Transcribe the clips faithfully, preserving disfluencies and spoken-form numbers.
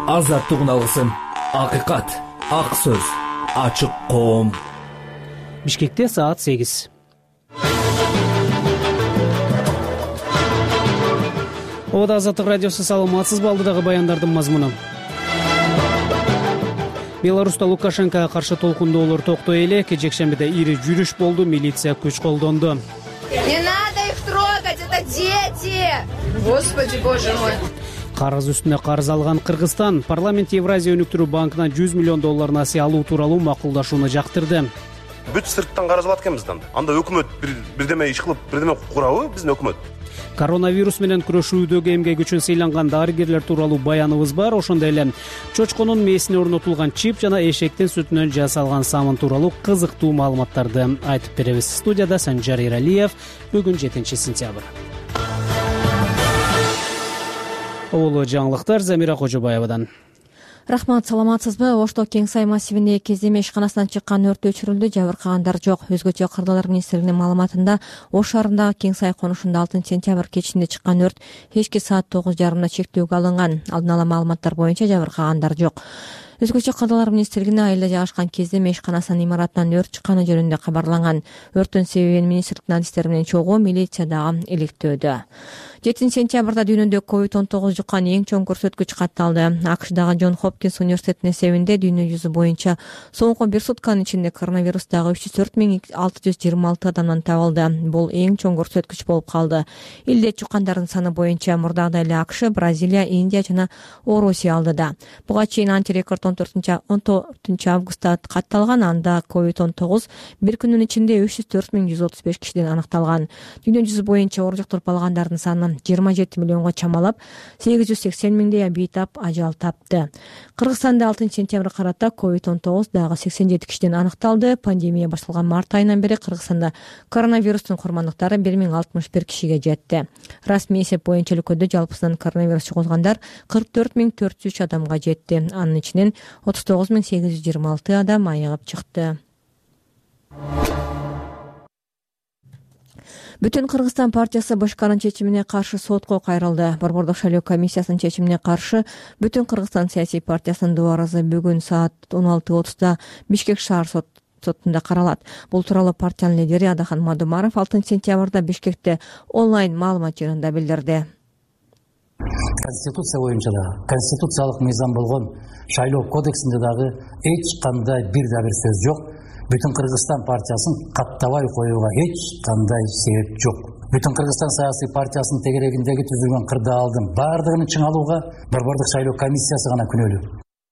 азаттык алгысым, акыйкат, ак сөз, ачык коом. Бишкекте саат сегиз. Ода Азаттык радиосу, саламатсыз балдыдагы баяндардын мазмуну. Беларуста Лукашенкоға каршы толкундоолор токтой эле. Жекшембиде ири жүрүш болду, милиция күч колдонду. Не надо их трогать, это дети! Господи, боже мой! Карыз үстүнө карыз алган Кыргызстан парламент Евразия өнүктүрүү банкынан жүз миллион доллар насыя алуу тууралуу макулдашууну жактырды. Бүт сырттан карыз алат экенбиз да. Анда өкмөт бирдеме иш кылып, бирдеме курабы биздин өкмөт. Коронавирус менен күрөшүүдөгү эмгек үчүн сыйланган дарыгерлер тууралуу баяныбыз бар. Ошондой эле чочконун мээсине орнотулган чип жана эшектин сүтүнөн жасалган самын тууралуу кызыктуу маалыматтарды айтып беребиз. Студияда Санжар Иралиев. Бүгүн жетинчи сентябрь. Улуу жаңылыктар Замира Кожобаевадан. Рахмат, саламатсызбы? Ошто Кең Сай массивиндеги кездеме ишканасынан чыккан өрт өчүрүлдү, жабыркагандар жок. Өзгөчө Кырдаалар министрлигинин маалыматында Ош шаарындагы Кең Сай конушунда алтынчы сентябрь кечинде чыккан өрт кечки саат тогуз жарымда чектөөгө алынган. Алдын ала маалыматтар боюнча жабыркагандар жок. Өзгөчө Кырдаалар министрлигине айылда жайгашкан кездеме ишканасынын имаратынан өрт чыкканы жөнүндө кабарланган. Өрттүн себебин министрликтин адистери менен чогуу милиция дагы иликтөөдө. жетинчи сентябрда дүйнөдө ковид он тогуз жуккан эң чоң көрсөткүч катталды. АКШдагы Джон Хопкинс университетинин эсебинде дүйнө жүзү боюнча соңку бир сутканын ичинде коронавирустагы үч жүз төрт миң алты жүз жыйырма алты адамдан табылды. Бул эң чоң көрсөткүч болуп калды. Илде чуккандардын саны боюнча мурдагыдай эле АКШ, Бразилия, Индия жана Орусия алдыда. Буга чейин антирекорд он төртүнчү августта катталган. Анда ковид он тогуз бир күнүн ичинде үч жүз төрт миң жүз отуз беш кишиден аныкталган. Дүйнө жүзү боюнча ооруп жуктуруп алгандардын саны жыйырма жети миллионго чамалап, сегиз жүз сексен миңдей бейтап ажал тапты. Кыргызстанда алтынчы сентябрь карата ковид он тогуз дагы сексен жети кишиден аныкталды. Пандемия башталган март айынан бери Кыргызстанда коронавирустун курмандыктары бир миң алтымыш бир кишиге жетти. Расмий эсеп боюнча өлкөдө жалпысынан коронавирус жугузгандар кырк төрт миң төрт жүз үч адамга жетти. Анын ичинен отуз тогуз миң сегиз жүз жыйырма алты адам айыгып чыкты. Бүтүн Кыргызстан партиясы Башкарын чечимине каршы сотко кайрылды. Борбордук шайлоо комиссиясынын чечимине каршы Бүтүн Кыргызстан саясий партиясынын дубарызы бүгүн саат он алты отузда Бишкек шаар сотунда каралат. Бул тууралуу партиянын лидери Адахан Мадумаров алтынчы сентябрда Бишкекте онлайн маалымат жыйынында билдирди. Конституция боюнча да, конституциялык мыйзам болгон шайлоо кодексинде дагы эч кандай бир да бир сөз жок. Бүтүн Кыргызстан партиясын каттабай коюуга эч кандай себеп жок. Бүтүн Кыргызстан саясий партиясынын тегерегиндеги түзүлгөн кырдаалдын бардыгын чыңалууга борбордук шайлоо комиссиясы гана күнөөлүү.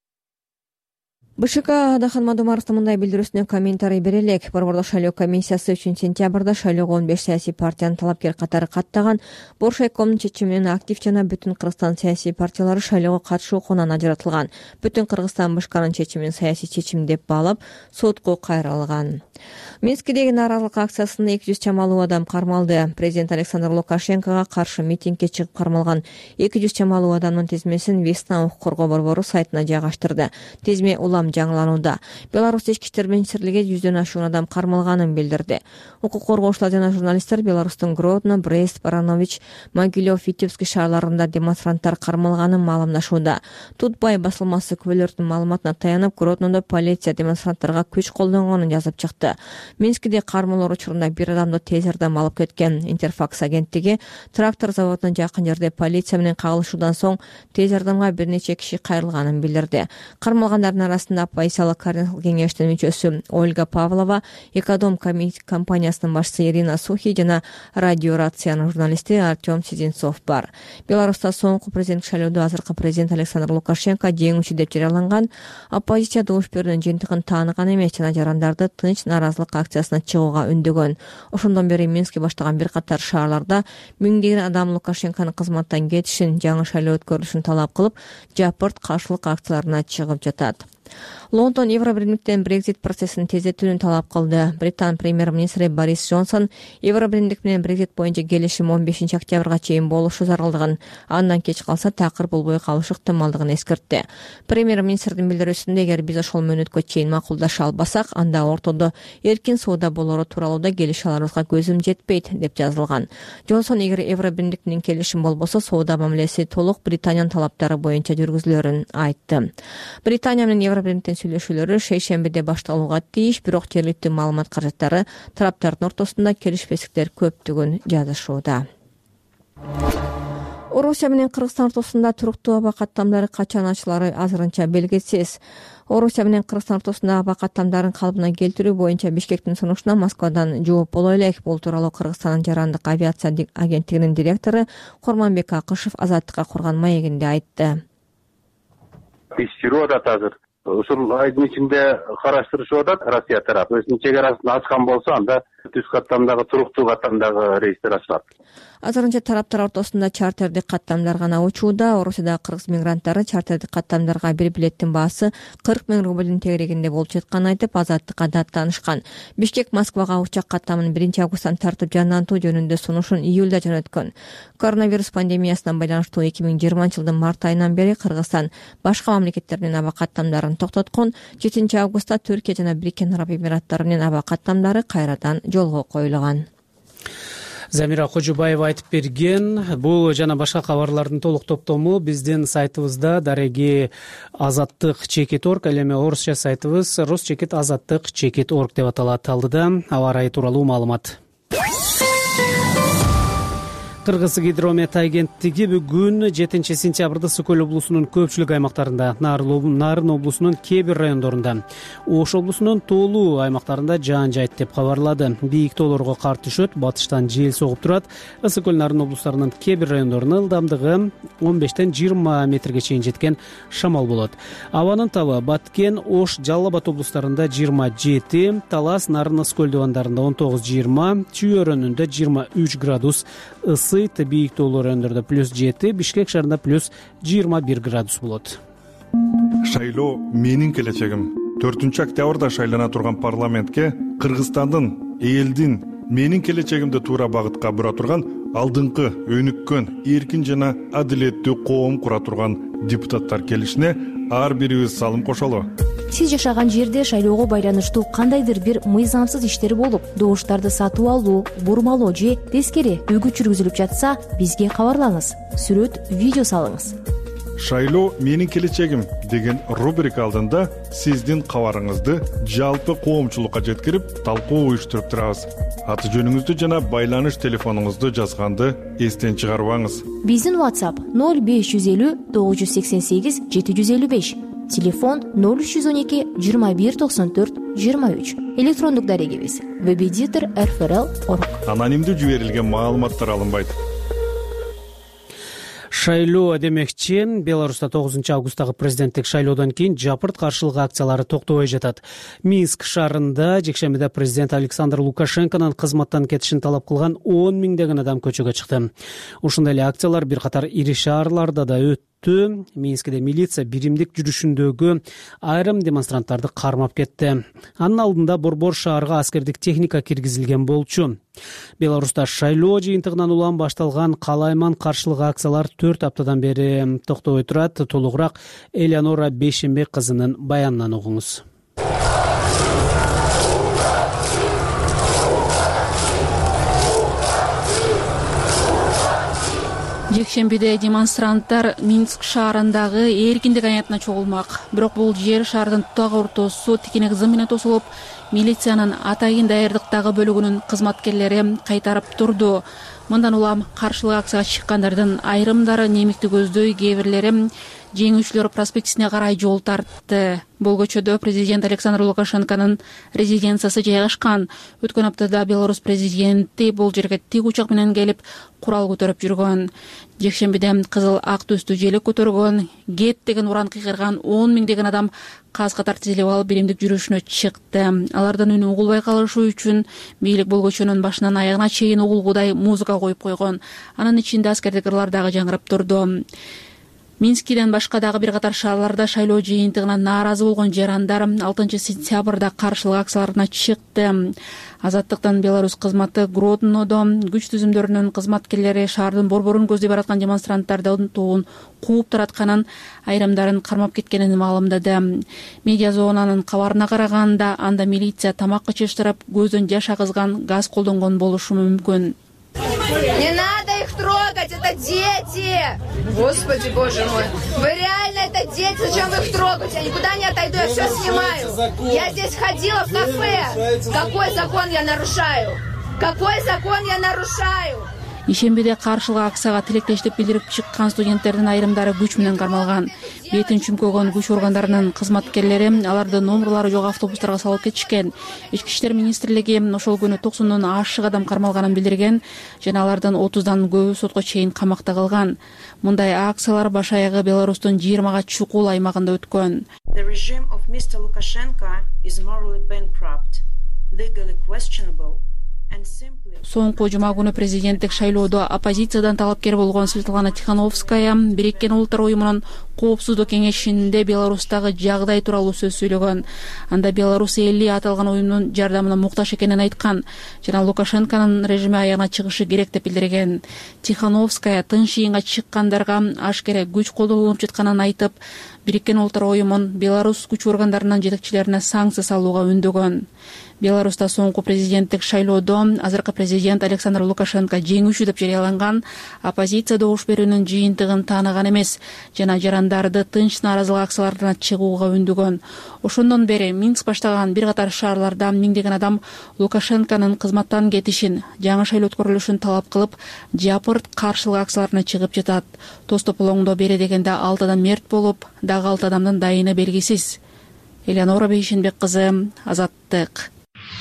БШК Адахан Мадумаровдун мындай билдирүүсүнө комментарий бере элек. Борбордук шайлоо комиссиясы үчүнчү сентябрда шайлоого он беш саясий партиянын талапкер катары каттаган. Боршайкомдун чечими менен актив жана Бүтүн Кыргызстан саясий партиялары шайлоого катышуу укугунан ажыратылган. Бүтүн Кыргызстан БШКнын чечимин саясий чечим деп баалап, сотко кайрылган. Минскидеги нааразылык акциясында эки жүз чамалуу адам кармалды. Президент Александр Лукашенкого каршы митингге чыгып кармалган эки жүз чамалуу адамдын тизмесин Весна укук коргоо борбору сайтына жайгаштырды. Тизме улам жаңыланууда. Беларусь ички иштер министрлиги жүздөн ашуун адам кармалганын билдирди. Укук коргоочулар жана журналисттер Беларустун Гродно, Брест, Баранович, Могилев, Витебский шаарларында демонстранттар кармалганын маалымдашууда. Тутбай басылмасы күбөлөрдүн маалыматына таянып, Гроднодо полиция демонстранттарга күч колдонгонун жазып чыкты. Минскиде кармалоо учурунда бир адамды тез жардам алып кеткен. Интерфакс агенттиги трактор заводуна жакын жерде полиция менен кагылышуудан соң тез жардамга бир нече киши кайрылганын билдирди. Кармалгандардын арасында оппозициялык кеңештин мүчөсү Ольга Павлова, Экодом компаниясынын башчысы Ирина Сухи жана Радио Рациянын журналисти Артем Сизинцов бар. Беларуста соңку президенттик шайлоодо азыркы президент Александр Лукашенко жеңүүчү деп жарыяланган. Оппозиция добуш берүүнүн жыйынтыгын тааныган эмес жана жарандарды тынч нааразылык акциясына чыгууга үндөгөн. Ошондон бери Мински баштаган бир катар шаарларда миңдеген адам Лукашенконун кызматтан кетишин, жаңы шайлоо өткөрүлүшүн талап кылып, жапырт каршылык акцияларына чыгып жатат. Лондон Евробиримдиктен Брекзит процессин тездетүүнү талап кылды. Британ премьер-министри Борис Джонсон Евробиримдик менен Брекзит боюнча келишим он бешинчи октябрга чейин болушу зарылдыгын, андан кеч калса такыр болбой калышы ыктымалдыгын эскертти. Премьер-министрдин билдирүүсүндө эгер биз ошол мөөнөткө чейин макулдаша албасак, анда ортодо эркин соода болору тууралуу да келише аларыбызга көзүм жетпейт деп жазылган. Джонсон эгер Евробиримдик менен келишим болбосо, соода мамилеси толук Британиянын талаптары боюнча жүргүзүлөрүн айтты. Британия менен Евробиримдиктин сүйлөшүүлөрү шейшембиде башталууга тийиш, бирок жергиликтүү маалымат каражаттары тараптардын ортосунда келишпестиктер көптүгүн жазышууда. Орусия менен Кыргызстан ортосунда туруктуу аба каттамдары качан ачылары азырынча белгисиз. Орусия менен Кыргызстан ортосунда аба каттамдарын калыбына келтирүү боюнча Бишкектин сунушуна Москвадан жооп боло элек. Бул тууралуу Кыргызстандын жарандык авиация агенттигинин директору Курманбек Акышев Азаттыкка курган маегинде айтты. Иштирүү атат азыр. Ушул айдын ичинде караштырышып атат Россия тарап. Өзүнүн чек арасын ачкан болсо, анда түз каттамдагы, туруктуу каттамдагы рейстер ачылат. Азырынча тараптар ортосунда чартердик каттамдар гана учууда. Орусияда кыргыз мигранттары чартердик каттамдарга бир билеттин баасы кырк миң рублдун тегерегинде болуп жатканын айтып, Азаттыкка даттанышкан. Бишкек Москвага учак каттамын биринчи августтан тартып жандантуу жөнүндө сунушун июлда жөнөткөн. Коронавирус пандемиясына байланыштуу эки миң жыйырманчы жылдын март айынан бери Кыргызстан башка мамлекеттердин аба каттамдарын токтоткон. жетинчи августта Түркия жана Бириккен Араб Эмираттары менен аба каттамдары кайрадан жолго коюлган. Замира Кожубаева айтып берген. Бул жана башка кабарлардын толук топтому биздин сайтыбызда дареги азаттык чекит точка орг, ал эми орусча сайтыбыз русчекит азаттык чекит точка орг деп аталат. Алдыда аба ырайы тууралуу маалымат. Кыргыз гидромет агенттиги бүгүн жетинчи сентябрда Ысык көл облусунун көпчүлүк аймактарында, Нарын облусунун кээ бир райондорунда, Ош облусунун тоолуу аймактарында жаан жайт деп кабарлады. Бийик тоолорго кар түшөт, батыштан жел согуп турат. Ысык көл Нарын облустарынын кээ бир райондорунда ылдамдыгы он бештен жыйырма метрге чейин жеткен шамал болот. Абанын табы Баткен, Ош, Жалал Абад облустарында жыйырма жети, Талас, Нарын, Ысык көл дубандарында он тогуз жыйырма, Чүй өрөөнүндө жыйырма үч градус ысы, бийик тоолуу райондордо плюс жети, Бишкек шаарында плюс жыйырма бир градус болот. Шайлоо менин келечегим. төртүнчү октябрда шайлана турган парламентке Кыргызстандын, элдин менин келечегимди туура багытка бура турган алдыңкы өнүккөн, эркин жана адилеттүү коом кура турган депутаттар келишине ар бирибиз салым кошолу. Сиз жашаган жерде шайлоого байланыштуу кандайдыр бир мыйзамсыз иштер болуп, добуштарды сатып алуу, бурмалоо же тескери үгүт жүргүзүлүп жатса, бизге кабарлаңыз. Сүрөт, видео салыңыз. Шайлоо менин келечегим деген рубрика алдында сиздин кабарыңызды жалпы коомчулукка жеткирип, талкуу уюштуруп турабыз. Аты жөнүңүздү жана байланыш телефонуңузду жазганды эстен чыгарбаңыз. Биздин WhatsApp ноль беш жүз элүү тогуз жүз сексен сегиз жети жүз элүү беш, телефон ноль үч жүз он эки жыйырма бир токсон төрт жыйырма үч, электрондук дарегибиз веб-эдитор эр эф эр эл точка орг. Анонимдүү жиберилген маалыматтар алынбайт. Шайлоо демекчи, Беларуста тогузунчу августтагы президенттик шайлоодон кийин жапырт каршылык акциялары токтобой жатат. Минск шаарында жекшембиде президент Александр Лукашенконун кызматтан кетишин талап кылган он миңдеген адам көчөгө чыкты. Ушундай эле акциялар бир катар ири шаарларда да өттү. Минскиде милиция биримдик жүрүшүндөгү айрым демонстранттарды кармап кетти. Анын алдында Борбор шаарга аскердик техника киргизилген болчу. Беларуста шайлоо жыйынтыгынан улам башталган калайман каршылык акциялар төрт аптадан бери токтобой турат. Толугураак Элеонора Бейшенбек кызынын баянынан угуңуз. Жекшембиде демонстранттар Минск шаарындагы эркиндик аянтына чогулмак. Бирок бул жер шаардын так ортосу тикене кызым менен тосулуп, милициянын атайын даярдыктагы бөлүгүнүн кызматкерлери кайтарып турду. Мындан улам каршылык акцияга чыккандардын айрымдары немикти көздөй, кээ бирлери Жеңүүчүлөр проспектисине карай жол тартты. Бул көчөдө президент Александр Лукашенконун резиденциясы жайгашкан. Өткөн аптада Беларусь президенти бул жерге тик учак менен келип, курал көтөрүп жүргөн. Жекшембиде кызыл ак түстүү желек көтөргөн, гет деген уран кыйгырган он миңдеген адам каз катар тизилип алып биримдик жүрүшүнө чыкты. Алардын үнү угулбай калышы үчүн бийлик бул көчөнүн башынан аягына чейин угулгудай музыка коюп койгон. Анын ичинде аскердик ырлар дагы жаңырап турду. Минскиден башка дагы бир катар шаарларда шайлоо жыйынтыгына нааразы болгон жарандар алтынчы сентябрда каршылык акцияларына чыкты. Азаттыктын Беларусь кызматы Гроднодо күч түзүмдөрүнүн кызматкерлери шаардын борборун көздөй бараткан демонстранттардын тобун кууп таратканын, айрымдарын кармап кеткенин маалымдады. Медиа зонанын кабарына караганда, анда милиция тамак ычыштырып, көздөн жаш агызган газ колдонгон болушу мүмкүн. Не надо их трогать, это дети! Господи, боже мой. Вы реально, это дети, зачем вы их трогаете? Я никуда не отойду, я все снимаю. Я здесь ходила в кафе. Какой закон я нарушаю? Какой закон я нарушаю? Ишембиде каршылык акцияга тилектештик билдирип чыккан студенттердин айрымдары күч менен кармалган. Бетин чүмкөгөн күч органдарынын кызматкерлери аларды номерлары жок автобустарга салып кетишкен. Ички иштер министрлиги ошол күнү токсондон ашык адам кармалганын билдирген жана алардын отуздан көбү сотко чейин камакта калган. Мындай акциялар баш аягы Беларустун жыйырмага чукул аймагында өткөн. The regime of Mister Lukashenko is morally bankrupt, legally questionable. Соңку жума күнү президенттик шайлоодо оппозициядан талапкер болгон Светлана Тихановская Бириккен Улуттар уюмунун коопсуздук кеңешинде Беларустагы жагдай тууралуу сөз сүйлөгөн. Анда Беларусь эли аталган уюмдун жардамына муктаж экенин айткан жана Лукашенконун режими аягына чыгышы керек деп билдирген. Тихановская тынч жыйынга чыккандарга ашкере күч колдонулуп жатканын айтып, Бириккен Улуттар уюмун Беларусь күч органдарынын жетекчилерине санкция салууга үндөгөн. Беларуста соңку президенттик шайлоодо азыркы президент Александр Лукашенко жеңүүчү деп жарыяланган, оппозиция добуш берүүнүн жыйынтыгын тааныган эмес жана жарандарды тынч нааразылык акцияларына чыгууга үндөгөн. Ошондон бери Минск баштаган бир катар шаарларда миңдеген адам Лукашенконун кызматтан кетишин, жаңы шайлоо өткөрүлүшүн талап кылып, жапырт каршылык акцияларына чыгып жатат. Тостополоңдо бери дегенде алты адам мерт болуп, дагы алты адамдын дайыны белгисиз. Элеонора Бейшенбек кызы, Азаттык.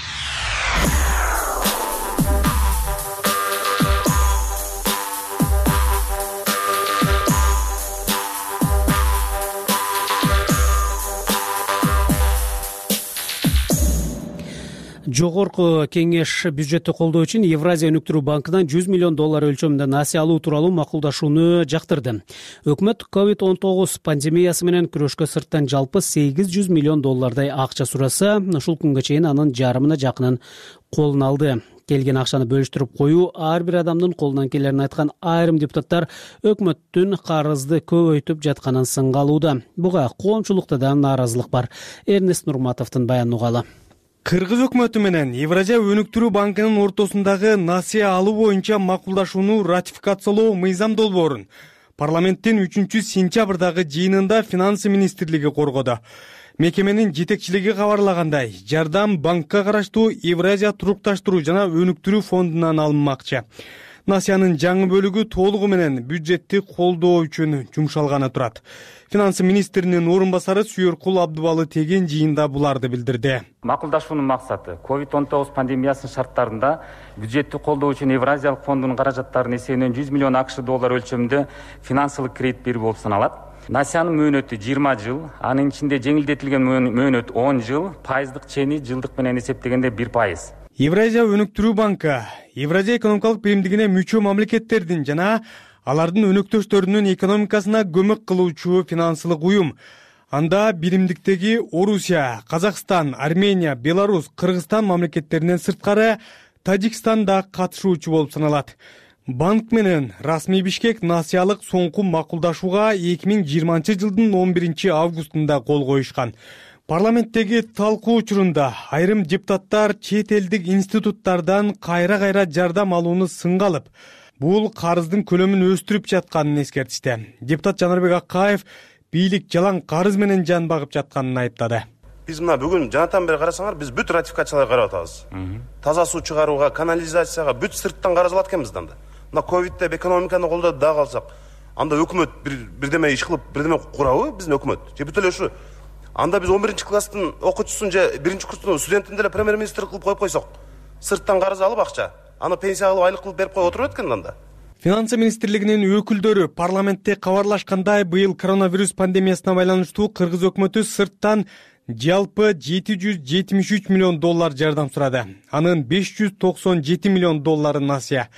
Жогорку кеңеш бюджетти колдоо үчүн Евразия өнүктүрүү банкынан жүз миллион доллар өлчөмүндө насыя алуу тууралуу макулдашууну жактырды. Өкмөт ковид он тогуз пандемиясы менен күрөшкө сырттан жалпы сегиз жүз миллион доллардай акча сураса, ушул күнгө чейин анын жарымына жакынын колуна алды. Келген акчаны бөлүштүрүп коюу ар бир адамдын колунан келерин айткан айрым депутаттар өкмөттүн карызды көбөйтүп жатканын сынга алууда. Буга коомчулукта да нааразылык бар. Эрнест Нурматовдун баянын угалы. Кыргыз өкмөтү менен Евразия өнүктүрүү банкынын ортосундагы насыя алуу боюнча макулдашууну ратификациялоо мыйзам долбоорун парламенттин үчүнчү сентябрдагы жыйынында финансы министрлиги коргоду. Мекеменин жетекчилиги кабарлагандай, жардам банкка караштуу Евразия турукташтыруу жана өнүктүрүү фондунан алынмакчы. Насыянын жаңы бөлүгү толугу менен бюджетти колдоо үчүн жумшалганы турат. Финансы министринин орун басары Сүйөркул Абдубалы Теген жыйында буларды билдирди. Макулдашуунун максаты ковид он тогуз пандемиясынын шарттарында бюджетти колдоо үчүн Евразиялык фондунун каражаттарынын эсебинен жүз миллион акш доллар өлчөмүндө финансылык кредит берүү болуп саналат. Насыянын мөөнөтү жыйырма жыл, анын ичинде жеңилдетилген мөөнөт он жыл, пайыздык чени жылдык менен эсептегенде бир пайыз. Евразия өнүктүрүү банкы Евразия экономикалык биримдигине мүчө мамлекеттердин жана алардын өнөктөштөрүнүн экономикасына көмөк кылуучу финансылык уюм. Анда биримдиктеги Орусия, Казакстан, Армения, Беларусь, Кыргызстан мамлекеттеринен сырткары Тажикстан да катышуучу болуп саналат. Банк менен расмий Бишкек насыялык соңку макулдашууга эки миң жыйырманчы жылдын он биринчи августунда кол коюшкан. Парламенттеги талкуу учурунда айрым депутаттар чет элдик институттардан кайра-кайра жардам алууну сынга алып, бул карыздын көлөмүн өстүрүп жатканын эскертишти. Депутат Жанарбек Акаев бийлик жалаң карыз менен жан багып жатканын айыптады. Биз мына бүгүн жанатан бери карасаңар, биз бүт ратификацияларга карап атабыз. Таза суу чыгарууга, канализацияга бүт сырттан карыз алат экенбиз да. Мына ковидте экономиканы колдоду да калсак, анда өкмөт бир бирдеме иш кылып, бирдеме курабы биздин өкмөт? Же бүт эле ушу анда биз он биринчи класстын окуучусун же биринчи курстун студентин деле премьер-министр кылып коюп койсок, сырттан карыз алып акча, аны пенсия алып айлык кылып берип коюп отуруп экен анда. Финансы министрлигинин өкүлдөрү парламентте кабарлашкандай, быйыл коронавирус пандемиясына байланыштуу Кыргыз өкмөтү сырттан жалпы жети жүз жетимиш үч миллион доллар жардам сурады. Анын беш жүз токсон жети миллион доллары насыя.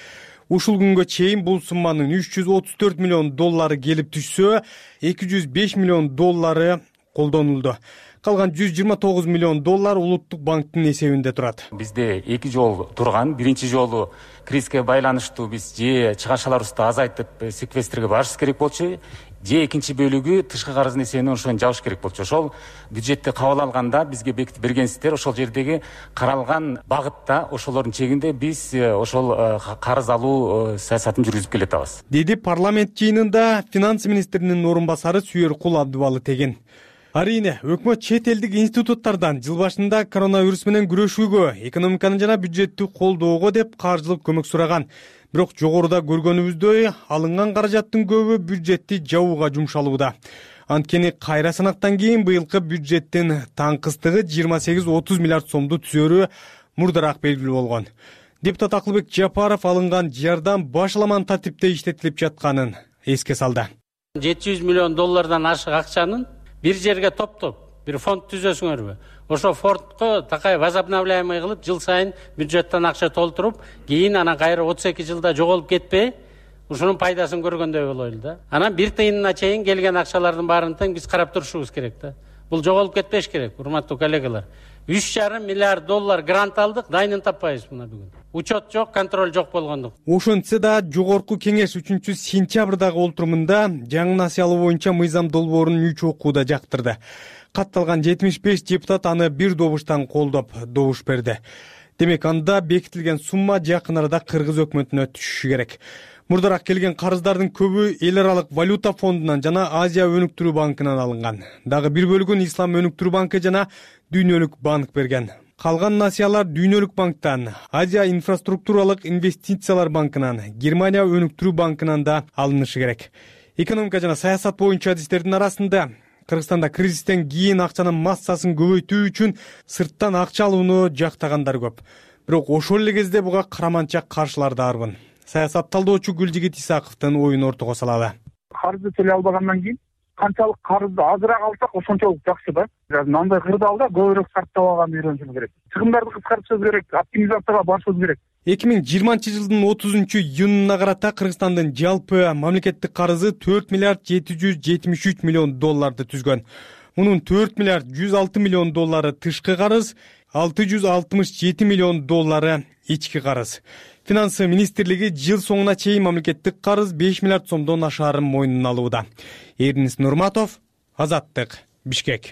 Ушул күнгө чейин бул сумманын үч жүз отуз төрт миллион доллары келип түшсө, эки жүз беш миллион доллары колдонулду. Калган жүз жыйырма тогуз миллион доллар Улуттук банктын эсебинде турат. Бизде эки жол турган. Биринчи жолу кризиске байланыштуу биз же чыгашаларыбызды азайтып секвестрге барыш керек болчу, же экинчи бөлүгү тышкы карыздын эсебинен ошону жабыш керек болчу. Ошол бюджетти кабыл алганда бизге бекитип бергенсиздер, ошол жердеги каралган багытта ошолордун чегинде биз ошол карыз алуу саясатын жүргүзүп келатабыз. Деди парламент жыйынында финанс министринин орун басары Сүйөркул Абдыбалы Теген. Арийне, өкмөт чет элдик институттардан жыл башында коронавирус менен күрөшүүгө, экономиканы жана бюджетти колдоого деп каржылык көмөк сураган. Бирок жогоруда көргөнүбүздөй, алынган каражаттын көбү бюджетти жабууга жумшалууда. Анткени кайра санактан кийин быйылкы бюджеттин таңкыстыгы жыйырма сегиз отуз миллиард сомду түзөрү мурдараак белгилүү болгон. Депутат Акылбек Жапаров алынган жардам башаламан тартипте иштетилип жатканын эске салды. жети жүз миллион доллардан ашык акчанын бир жерге топтоп, бир фонд түзөсүңөрбү. Ошо фондко такай возобновляемый кылып, жыл сайын бюджеттен акча толтуруп, кийин анан кайра отуз эки жылда жоголуп кетпей, ушунун пайдасын көргөндөй болойлу да. Анан бир тыйынына чейин келген акчалардын баарын тең биз карап турушубуз керек да. Бул жоголуп кетпеш керек, урматтуу коллегалар. үч жарым миллиард доллар грант алдык, дайынын таппайбыз мына бүгүн. Учет жок, контроль жок болгондук. Ошентсе да жогорку кеңеш үчүнчү сентябрдагы олтурумунда жаңы насыялоо боюнча мыйзам долбоорун үч окууда жактырды. Катталган жетимиш беш депутат аны бир добуштан колдоп добуш берди. Демек анда бекитилген сумма жакын арада Кыргыз өкмөтүнө түшүшү керек. Мурдараак келген карыздардын көбү эл аралык валюта фондунан жана Азия өнүктүрүү банкынан алынган. Дагы бир бөлүгүн Ислам өнүктүрүү банкы жана Дүйнөлүк банк берген. Калган насыялар Дүйнөлүк банктан, Азия инфраструктуралык инвестициялар банкынан, Германия өнүктүрүү банкынан да алынышы керек. Экономика жана саясат боюнча адистердин арасында Кыргызстанда кризистен кийин акчанын массасын көбөйтүү үчүн сырттан акча алууну жактагандар көп. Бирок ошол эле кезде буга караманча каршылар да арбын. Саясат талдоочу Гүлжигит Исаковдун оюн ортого салалы. Карызды төлөй албагандан кийин канчалык карызды азыраак алсак ошончолук жакшы да. Мындай кырдаалда көбүрөөк сарптап алганды үйрөнүшүбүз керек. Чыгымдарды кыскартышыбыз керек, оптимизацияга барышыбыз керек. эки миң жыйырманчы жылдын отузунчу июнуна карата Кыргызстандын жалпы мамлекеттик карызы төрт миллиард жети жүз жетимиш үч миллион долларды түзгөн. Мунун төрт миллиард жүз алты миллион доллары тышкы карыз, алты жүз алтымыш жети миллион доллары ички карыз. Финансы министрлиги жыл соңуна чейин мамлекеттик карыз беш миллиард сомдон ашаарын мойнуна алууда. Эрнис Нурматов, Азаттык, Бишкек.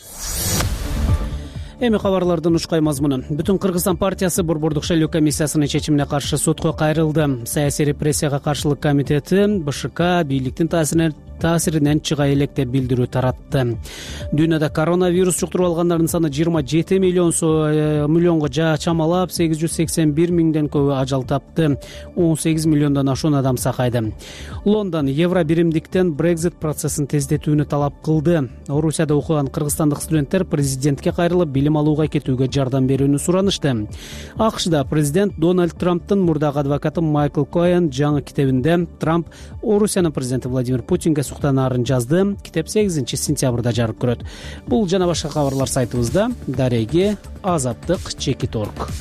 Эми кабарлардын учкай мазмуну. Бүтүн Кыргызстан партиясы Борбордук шайлоо комиссиясынын чечимине каршы сотко кайрылды. Саясий репрессияга каршылык комитети БШК бийликтин таасиринен таасиринен чыга элек деп билдирүү таратты. Дүйнөдө коронавирус жуктуруп алгандардын саны жыйырма жети миллионго жаа чамалап, сегиз жүз сексен бир миңден көбү ажал тапты. он сегиз миллиондон ашуун адам сакайды. Лондон евро биримдиктен Brexit процессин тездетүүнү талап кылды. Орусияда окуган кыргызстандык студенттер президентке кайрылып билим алууга кетүүгө жардам берүүнү суранышты. АКШда президент Дональд Трамптын мурдагы адвокаты Майкл Коэн жаңы китебинде Трамп Орусиянын президенти Владимир Путинге суктанаарын жазды. Китеп сегизинчи сентябрда жарык көрөт. Бул жана башка кабарлар сайтыбызда. Дареги Азаттык чекит точка орг.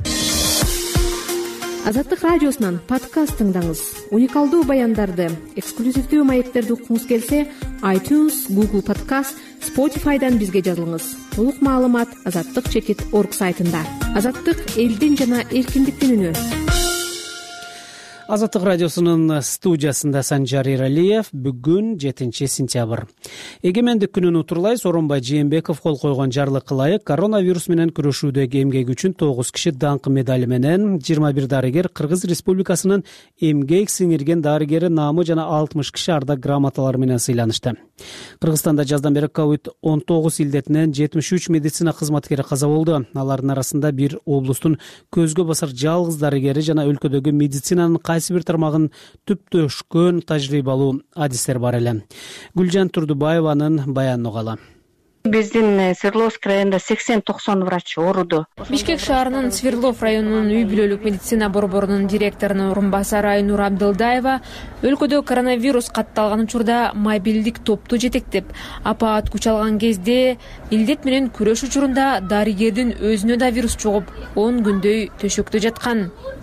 Азаттык радиосунан подкаст тыңдаңыз. Уникалдуу баяндарды, эксклюзивдүү маектерди уккуңуз келсе, iTunes, Google Podcast, Spotify'дан бизге жазылыңыз. Толук маалымат азаттык чекит точка орг сайтында. Азаттык элдин жана эркиндиктин үнү. Азаттык радиосунун студиясында Санжар Иралиев. Бүгүн жетинчи сентябрь. Эгемендик күнүн утурлай Сооронбай Жээнбеков кол койгон жарлыкка ылайык коронавирус менен күрөшүүдөгү эмгеги үчүн тогуз киши даңкы медали менен, жыйырма бир дарыгер Кыргыз Республикасынын эмгек сиңирген дарыгери наамы жана алтымыш киши ардак грамоталары менен сыйланышты. Кыргызстанда жаздан бери ковид он тогуз илдетинен жетимиш үч медицина кызматкери каза болду. Алардын арасында бир облустун көзгө басар жалгыз дарыгери жана өлкөдөгү медицинанын кайсы бир тармагын түптөшкөн тажрыйбалуу адистер бар эле. Гүлжан Турдубаеванын баянын угалы. Биздин Свердловск районунда сексен токсон врач ооруду. Бишкек шаарынын Свердлов районунун үй бүлөлүк медицина борборунун директорунун орун басары Айнур Абдылдаева өлкөдө коронавирус катталган учурда мобилдик топту жетектеп, апаат күч алган кезде илдет менен күрөш учурунда дарыгердин өзүнө да вирус чугуп, он күндөй төшөктө жаткан.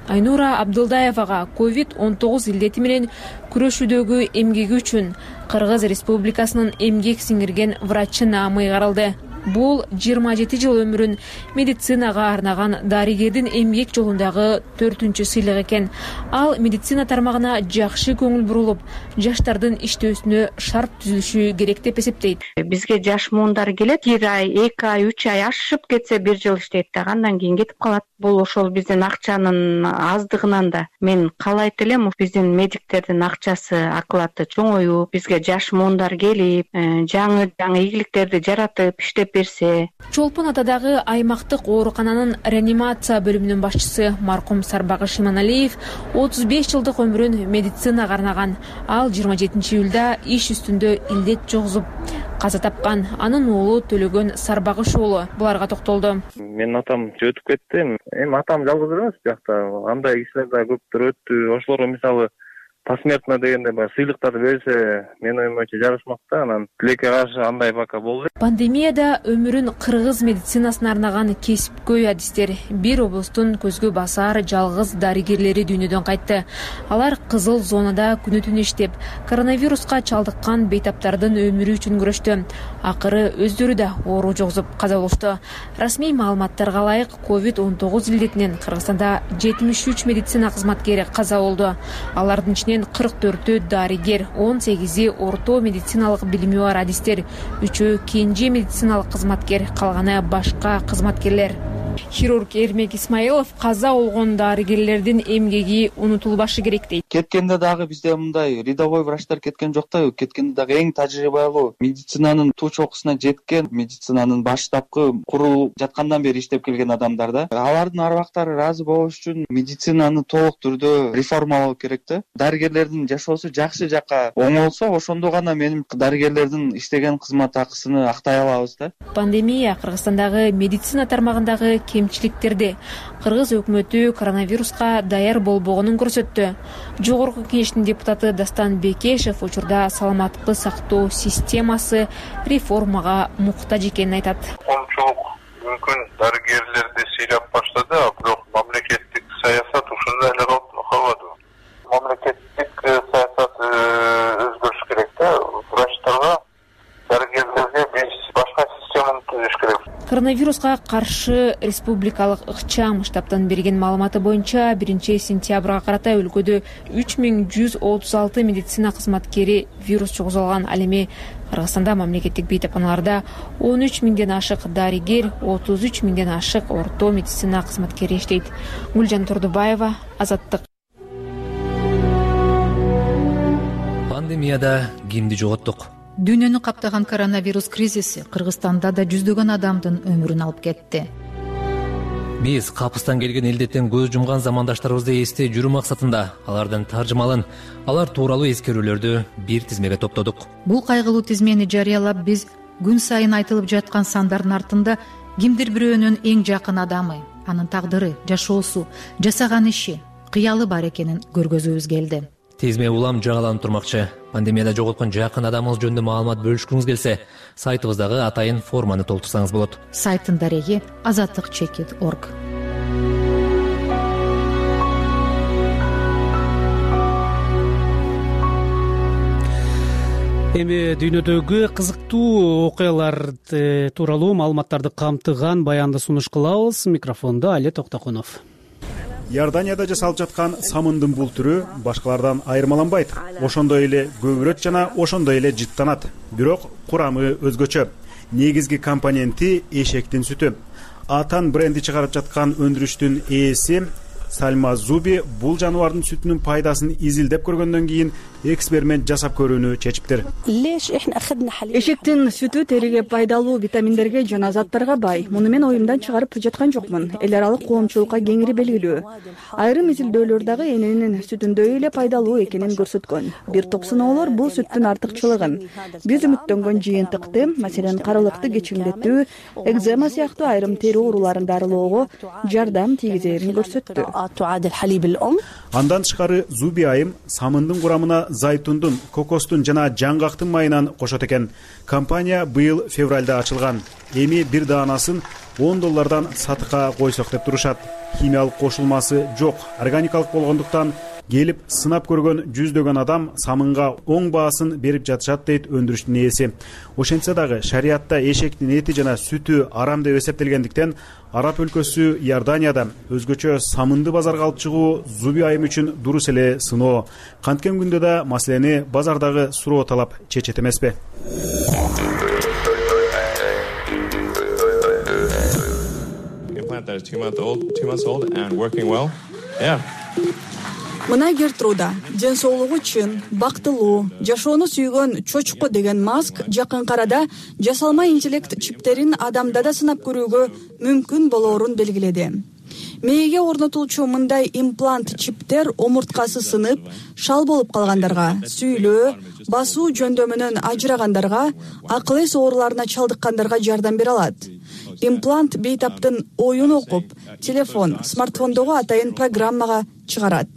Айнура Абдылдаевага ковид он тогуз илдети менен күрөшүүдөгү эмгеги үчүн Кыргыз Республикасынын эмгек сиңирген врачы наамы каралды. Бул жыйырма жети жыл өмүрүн медицинага арнаган дарыгердин эмгек жолундагы төртүнчү сыйлык экен. Ал медицина тармагына жакшы көңүл бурулуп, жаштардын иштөөсүнө шарт түзүлүшү керек деп эсептейт. Бизге жаш муундар келет, бир ай, эки ай, үч ай ашып кетсе бир жыл иштейт да, андан кийин кетип калат. Бул ошол биздин акчанын аздыгынан да. Мен каалайт элем, биздин медиктердин акчасы, акылаты чоңоюп, бизге жаш муундар келип, жаңы жаңы ийгиликтерди жаратып иштеп берсе. Чолпон Атадагы аймактык оорукананын реанимация бөлүмүнүн башчысы маркум Сарбагыш Иманалиев отуз беш жылдык өмүрүн медицинага арнаган. Ал жыйырма жетинчи июлда иш үстүндө илдет жогзуп каза тапкан. Анын уулу Төлөгөн Сарбагыш уулу буларга токтолду. Менин атам өтүп кетти. Эми атам жалгыз эмес биякта. Андай кишилер да көптөр өттү. Ошолорго мисалы посмертно дегенде баягы сыйлыктарды берсе, менин оюм боюнча жарышмак да. Анан тилекке каршы андай пока болду. Пандемияда өмүрүн кыргыз медицинасына арнаган кесипкөй адистер бир облустун көзгө басар жалгыз дарыгерлери дүйнөдөн кайтты. Алар кызыл зонада күнү түнү иштеп, коронавируска чалдыккан бейтаптардын өмүрү үчүн күрөштү. Акыры өздөрү да оору жогзуп каза болушту. Расмий маалыматтарга ылайык ковид он тогуз илдетинен Кыргызстанда жетимиш үч медицина кызматкери каза болду. Алардын ичинен кырк төртү дарыгер, он сегизи орто медициналык билими бар адистер, үчөө кенже медициналык кызматкер, калганы башка кызматкерлер. Хирург Эрмек Исмаилов каза болгон дарыгерлердин эмгеги унутулбашы керек дейт. Кеткенде дагы бизде мындай рядовой врачтар кеткен жок да, кеткенде дагы эң тажрыйбалуу, медицинанын туу чокусуна жеткен, медицинанын баштапкы курулуп жаткандан бери иштеп келген адамдар да. Алардын арбактары ыраазы болуш үчүн медицинаны толук түрдө реформалоо керек да. Дарыгерлердин жашоосу жакшы жакка оңолсо, ошондо гана менин дарыгерлердин иштеген кызмат акысыны актай алабыз да. Пандемия Кыргызстандагы медицина тармагындагы кемчиликтерди, Кыргыз өкмөтү коронавируска даяр болбогонун көрсөттү. Жогорку кеңештин депутаты Дастан Бекешев учурда саламаттыкты сактоо системасы реформага муктаж экенин айтат. Коомчулук мүмкүн дарыгерлерди сыйлап баштады, бирок мамлекеттик саясат ушундай эле калбады. Мамлекеттик саясат өзгөрүш керек да. Врачтарга, дарыгерлерге башка системаны түзүш керек. Коронавируска каршы республикалык ыкчам штабтан берген маалыматы боюнча биринчи сентябрга карата өлкөдө үч миң жүз отуз алты медицина кызматкери вирус жугузуп алган. Ал эми Кыргызстанда мамлекеттик бейтапканаларда он үч миңден ашык дарыгер, отуз үч миңден ашык орто медицина кызматкери иштейт. Гүлжан Турдубаева, Азаттык. Пандемияда кимди жоготтук? Дүйнөнү каптаган коронавирус кризиси Кыргызстанда да жүздөгөн адамдын өмүрүн алып кетти. Биз капыстан келген илдеттен көз жумган замандаштарыбызды эстей жүрүү максатында алардын таржымалын, алар тууралуу эскерүүлөрдү бир тизмеге топтодук. Бул кайгылуу тизмени жарыялап биз күн сайын айтылып жаткан сандардын артында кимдир бирөөнүн эң жакын адамы, анын тагдыры, жашоосу, жасаган иши, кыялы бар экенин көргөзүүбүз келди. Тизме улам жаңаланып турмакчы. Пандемияда жоготкон жакын адамыңыз жөнүндө маалымат бөлүшкүңүз келсе, сайтыбыздагы атайын форманы толтурсаңыз болот. Сайттын дареги азаттык чекит точка орг. Эми дүйнөдөгү кызыктуу окуялар тууралуу маалыматтарды камтыган баянды сунуш кылабыз. Микрофондо Али Токтокунов. Иорданияда жасалып жаткан самындын бул түрү башкалардан айырмаланбайт. Ошондой эле көбүрөт жана ошондой эле жыттанат. Бирок курамы өзгөчө. Негизги компоненти эшектин сүтү. Атан бренди чыгарып жаткан өндүрүштүн ээси Сальма Зуби бул жаныбардын сүтүнүн пайдасын изилдеп көргөндөн кийин эксперимент жасап көрүүнү чечиптир. Эшектин сүтү териге пайдалуу витаминдерге жана заттарга бай. Муну мен оюмдан чыгарып жаткан жокмун. Эл аралык коомчулукка кеңири белгилүү. Айрым изилдөөлөр дагы эненин сүтүндөй эле пайдалуу экенин көрсөткөн. Бир топ сыноолор бул сүттүн артыкчылыгын, биз үмүттөнгөн жыйынтыкты, маселен карылыкты кечиңдетүү, экзема сыяктуу айрым тери ооруларын дарылоого жардам тийгизерин көрсөттү. Андан тышкары Зуби айым самындын курамына зайтундун, кокостун жана жаңгактын майынан кошот экен. Компания быйыл февралда ачылган. Эми бир даанасын он доллардан сатыкка койсок деп турушат. Химиялык кошулмасы жок, органикалык болгондуктан келип сынап көргөн жүздөгөн адам самынга оң баасын берип жатышат дейт өндүрүштүн ээси. Ошентсе дагы шариатта эшектин эти жана сүтү арам деп эсептелгендиктен Араб өлкөсү Иорданияда өзгөчө самынды базарга алып чыгуу Зуби айым үчүн дурус эле сыноо. Канткен күндө да маселени базардагы суроо талап чечет эмеспи? Мына Гертруда, ден соолугу чын, бактылуу, жашоону сүйгөн чочко деген Маск жакын арада жасалма интеллект чиптерин адамда да сынап көрүүгө мүмкүн болоорун белгиледи. Мээге орнотулчу мындай имплант чиптер омурткасы сынып, шал болуп калгандарга, сүйлөө, басуу жөндөмүнөн ажырагандарга, акыл эс ооруларына чалдыккандарга жардам бере алат. Имплант бейтаптын оюн окуп, телефон, смартфондогу атайын программага чыгарат.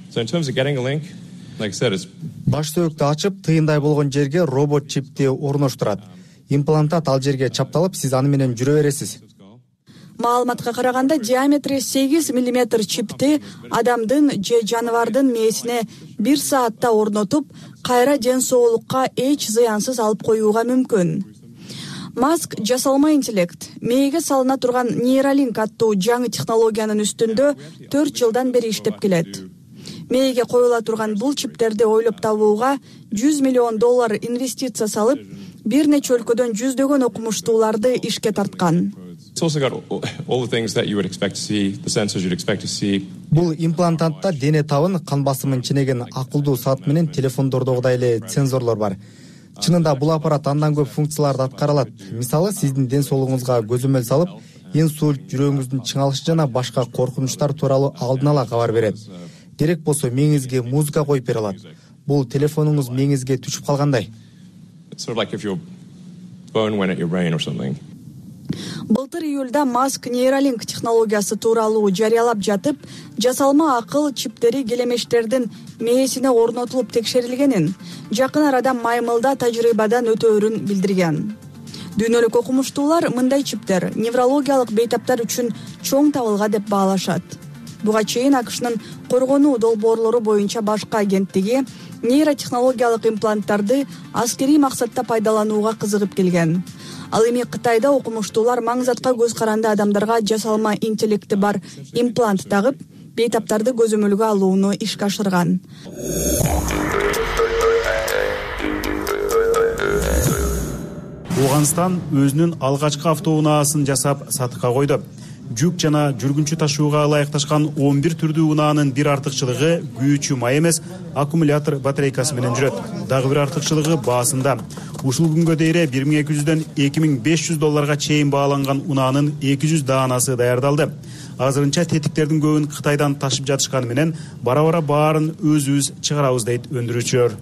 Баш сөөктү ачып, тыйындай болгон жерге робот чипти орноштурат. Имплантат ал жерге чапталып, сиз аны менен жүрө бересиз. Маалыматка караганда диаметри сегиз миллиметр чипти адамдын же жаныбардын мээсине бир саатта орнотуп, кайра ден соолукка эч зыянсыз алып коюуга мүмкүн. Маск жасалма интеллект, мээге салына турган нейролинк аттуу жаңы технологиянын үстүндө төрт жылдан бери иштеп келет. Мээге коюла турган бул чиптерди ойлоп табууга жүз миллион доллар инвестиция салып, бир нече өлкөдөн жүздөгөн окумуштууларды ишке тарткан. Бул имплантатта дене табын, кан басымын ченеген акылдуу саат менен телефондордогудай эле сензорлор бар. Чынында бул аппарат андан көп функцияларды аткара алат. Мисалы, сиздин ден соолугуңузга көзөмөл салып, инсульт, жүрөгүңүздүн чыңалышы жана башка коркунучтар тууралуу алдын ала кабар берет. Керек болсо мээңизге музыка коюп бере алат. Бул телефонуңуз мээңизге түшүп калгандай. Былтыр июлда Маск нейролинк технологиясы тууралуу жарыялап жатып, жасалма акыл чиптери келемештердин мээсине орнотулуп текшерилгенин, жакын арада маймылда тажрыйбадан өтөөрүн билдирген. Дүйнөлүк окумуштуулар мындай чиптер неврологиялык бейтаптар үчүн чоң табылга деп баалашат. Буга чейин АКШнын коргонуу долбоорлору боюнча башкы агенттиги нейротехнологиялык импланттарды аскерий максатта пайдаланууга кызыгып келген. Ал эми Кытайда окумуштуулар маңзатка көз каранды адамдарга жасалма интеллекти бар имплант тагып, бейтаптарды көзөмөлгө алууну ишке ашырган. Ауганстан өзүнүн алгачкы автоунаасын жасап сатыкка койду. Жүк жана жүргүнчү ташууга ылайыкташкан он бир түрдүү унаанын бир артыкчылыгы күйүүчү май эмес, аккумулятор батарейкасы менен жүрөт. Дагы бир артыкчылыгы баасында. Ушул күнгө дейре бир миң эки жүздөн эки миң беш жүз долларга чейин бааланган унаанын эки жүз даанасы даярдалды. Азырынча тетиктердин көбүн Кытайдан ташып жатышканы менен бара-бара баарын өзүбүз чыгарабыз дейт өндүрүүчүлөр.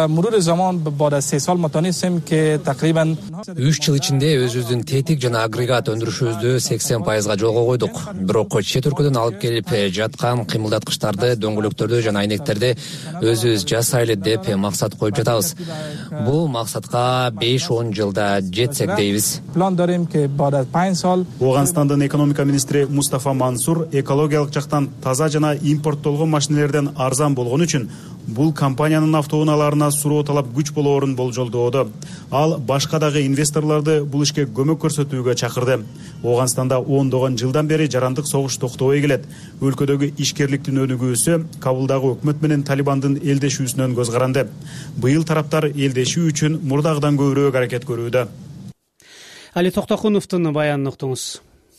үч жыл ичинде өзүбүздүн тетик жана агрегат өндүрүшүбүздү сексен пайызга жолго койдук. Бирок чет өлкөдөн алып келип жаткан кыймылдаткычтарды, дөңгөлөктөрдү жана айнектерди өзүбүз жасайлы деп максат коюп жатабыз. Бул максатка беш он жылда жетсек дейбиз. Ауганстандын экономика министри Мустафа Мансур экологиялык жактан таза жана импорттолгон машинелерден арзан болгон үчүн бул компаниянын автоунааларына суроо талап күч болоорун болжолдоодо. Ал башка дагы инвесторлорду бул ишке көмөк көрсөтүүгө чакырды. Ауганстанда ондогон жылдан бери жарандык согуш токтобой келет. Өлкөдөгү ишкерликтин өнүгүүсү Кабулдагы өкмөт менен Талибандын элдешүүсүнөн көз каранды. Быйыл тараптар элдешүү үчүн мурдагыдан көбүрөөк аракет көрүүдө. Али Токтокуновдун баянын уктуңуз.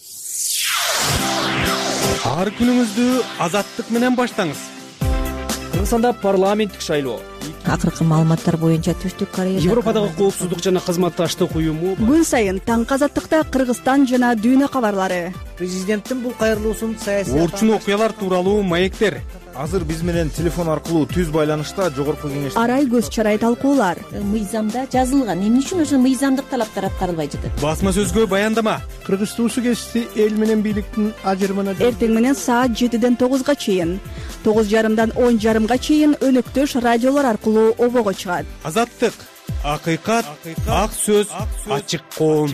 Ар күнүңүздү азаттык менен баштаңыз. Кыргызстанда парламенттик шайлоо. Акыркы маалыматтар боюнча Түштүк Корея Европадагы коопсуздук жана кызматташтык уюму күн сайын таң азаттыкта Кыргызстан жана дүйнө кабарлары. Президенттин бул кайрылуусун саясий орчун окуялар тууралуу маектер. азыр биз менен телефон аркылуу түз байланышта жогорку кеңеш арай көз чарай талкуулар. Мыйзамда жазылган. Эмне үчүн ошо мыйзамдык талаптар аткарылбай жатат? Басма сөзгө баяндама. Кыргыз туусу кести эл менен бийликтин ажырымына Эртең менен саат жетиден тогузга чейин, тогуз жарымдан он жарымга чейин өнөктөш радиолор аркылуу обого чыгат. Азаттык, акыйкат, ак сөз, ачык коом.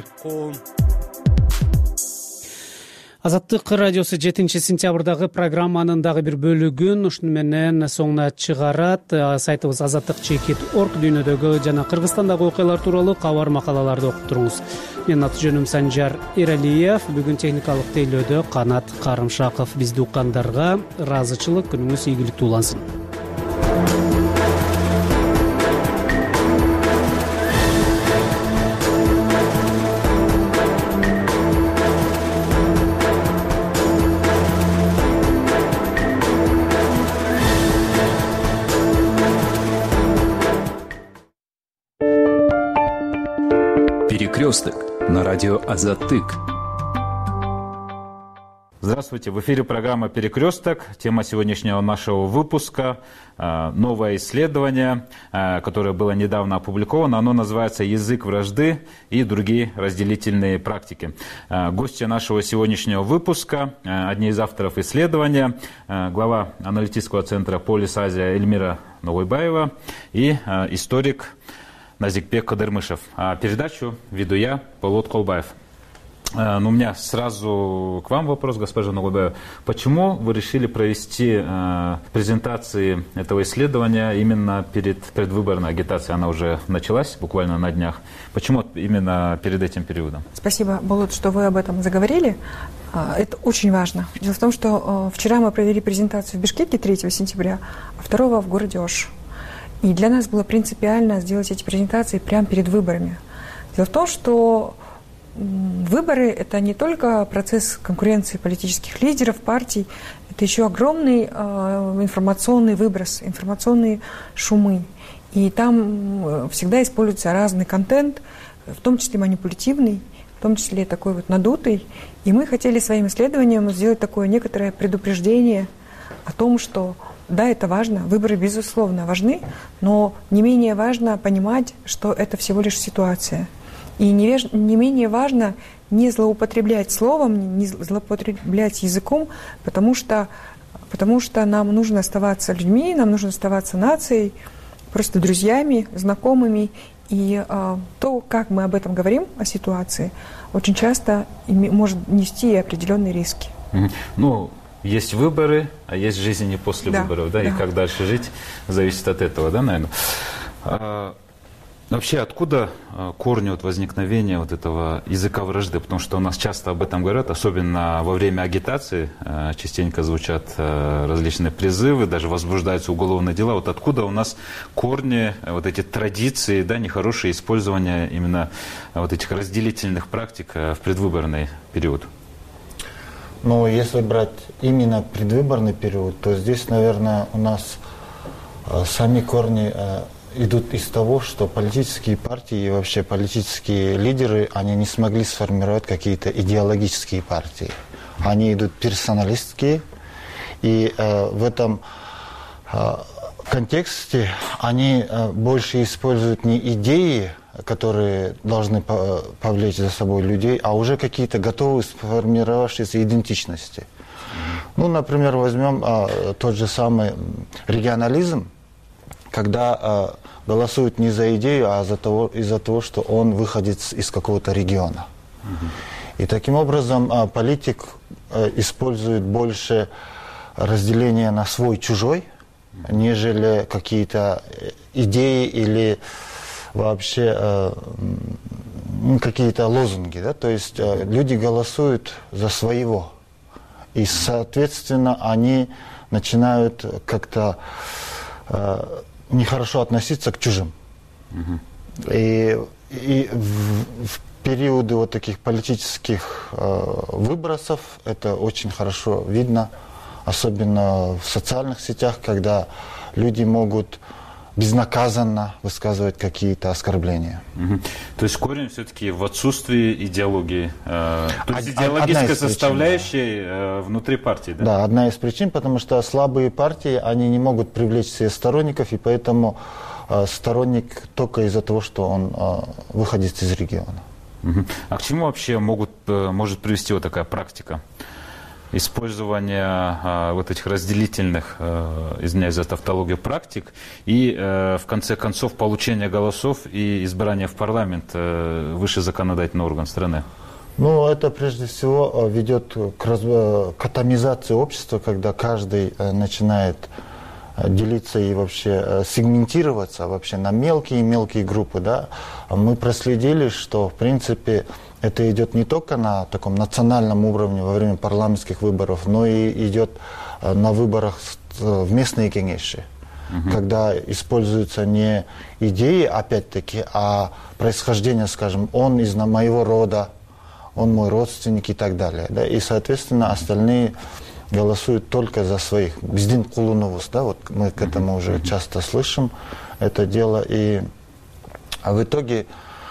Азаттык радиосу жетинчи сентябрдагы программанын дагы бир бөлүгүн ушуну менен соңуна чыгарат. Сайтыбыз азаттык чекит орг дүйнөдөгү жана Кыргызстандагы окуялар тууралуу кабар макалаларды окуп туруңуз. Менин аты жөнүм Санжар Эралиев. Бүгүн техникалык тейлөөдө Канат Карымшаков. Бизди уккандарга ыраазычылык, күнүңүз ийгиликтүү улансын. Перекресток на радио Азаттык. Здравствуйте, в эфире программа «Перекресток». Тема сегодняшнего нашего выпуска – новое исследование, которое было недавно опубликовано. Оно называется «Язык вражды и другие разделительные практики». Гостья нашего сегодняшнего выпуска, одни из авторов исследования, глава аналитического центра «Полис Азия» Эльмира Ногойбаева и историк Назикбек Кадырмышев. А передачу веду я, Полот Колбаев. Ну, у меня сразу к вам вопрос, госпожа Ногойбаева. Почему вы решили провести э, презентации этого исследования именно перед предвыборной агитацией? Она уже началась буквально на днях. Почему именно перед этим периодом? Спасибо, Болот, что вы об этом заговорили. Это очень важно. Дело в том, что вчера мы провели презентацию в Бишкеке третьего сентября, а второго в городе Ош. И для нас было принципиально сделать эти презентации прямо перед выборами. Дело в том, что выборы – это не только процесс конкуренции политических лидеров, партий, это еще огромный э, информационный выброс, информационные шумы. И там всегда используется разный контент, в том числе манипулятивный, в том числе такой вот надутый. И мы хотели своим исследованием сделать такое некоторое предупреждение о том, что да, это важно, выборы, безусловно, важны, но не менее важно понимать, что это всего лишь ситуация. И не, не менее важно не злоупотреблять словом, не злоупотреблять языком, потому что, потому что нам нужно оставаться людьми, нам нужно оставаться нацией, просто друзьями, знакомыми. И а, то, как мы об этом говорим, о ситуации, очень часто может нести определенные риски. Ну, есть выборы, а есть жизнь не после да, выборов, да? Да, и как дальше жить, зависит от этого, да, наверное. А, вообще, откуда корни вот возникновения вот этого языка вражды? Потому что у нас часто об этом говорят, особенно во время агитации, частенько звучат различные призывы, даже возбуждаются уголовные дела. Вот откуда у нас корни, вот эти традиции, да, нехорошее использование именно вот этих разделительных практик в предвыборный период? Ну, если брать именно предвыборный период, то здесь, наверное, у нас э, сами корни э, идут из того, что политические партии и вообще политические лидеры, они не смогли сформировать какие-то идеологические партии. Они идут персоналистские, и э, в этом э, контексте они э, больше используют не идеи, которые должны повлечь за собой людей, а уже какие-то готовые сформировавшиеся идентичности. Mm-hmm. Ну, например, возьмем а, тот же самый регионализм, когда а, голосуют не за идею, а за того, из-за того, что он выходит из какого-то региона. Mm-hmm. И таким образом а, политик а, использует больше разделения на свой-чужой, mm-hmm. нежели какие-то идеи или вообще э, какие-то лозунги, да, то есть э, люди голосуют за своего, и, соответственно, они начинают как-то э, нехорошо относиться к чужим. Mm-hmm. И, и в, в периоды вот таких политических э, выбросов это очень хорошо видно, особенно в социальных сетях, когда люди могут безнаказанно высказывать какие-то оскорбления. Угу. То есть корень все-таки в отсутствии идеологии, э, то есть Од- идеологическая причин, составляющая да. э, внутри партии, да? Да, одна из причин, потому что слабые партии, они не могут привлечь себе сторонников, и поэтому э, сторонник только из-за того, что он э, выходит из региона. Угу. А к чему вообще могут, э, может привести вот такая практика? Использование а, вот этих разделительных, а, извиняюсь за тавтологию, практик и, а, в конце концов, получение голосов и избрание в парламент, а, высший законодательный орган страны? Ну, это прежде всего ведет к, раз... к атомизации общества, когда каждый начинает делиться и вообще сегментироваться вообще на мелкие-мелкие группы. Да? Мы проследили, что, в принципе, это идет не только на таком национальном уровне во время парламентских выборов, но и идет на выборах в местные кеңеши, угу. когда используются не идеи, опять-таки, а происхождение, скажем, он из моего рода, он мой родственник и так далее. Да? И, соответственно, остальные голосуют только за своих. Биздин кулуновус, да, вот мы к этому уже часто слышим это дело. И а в итоге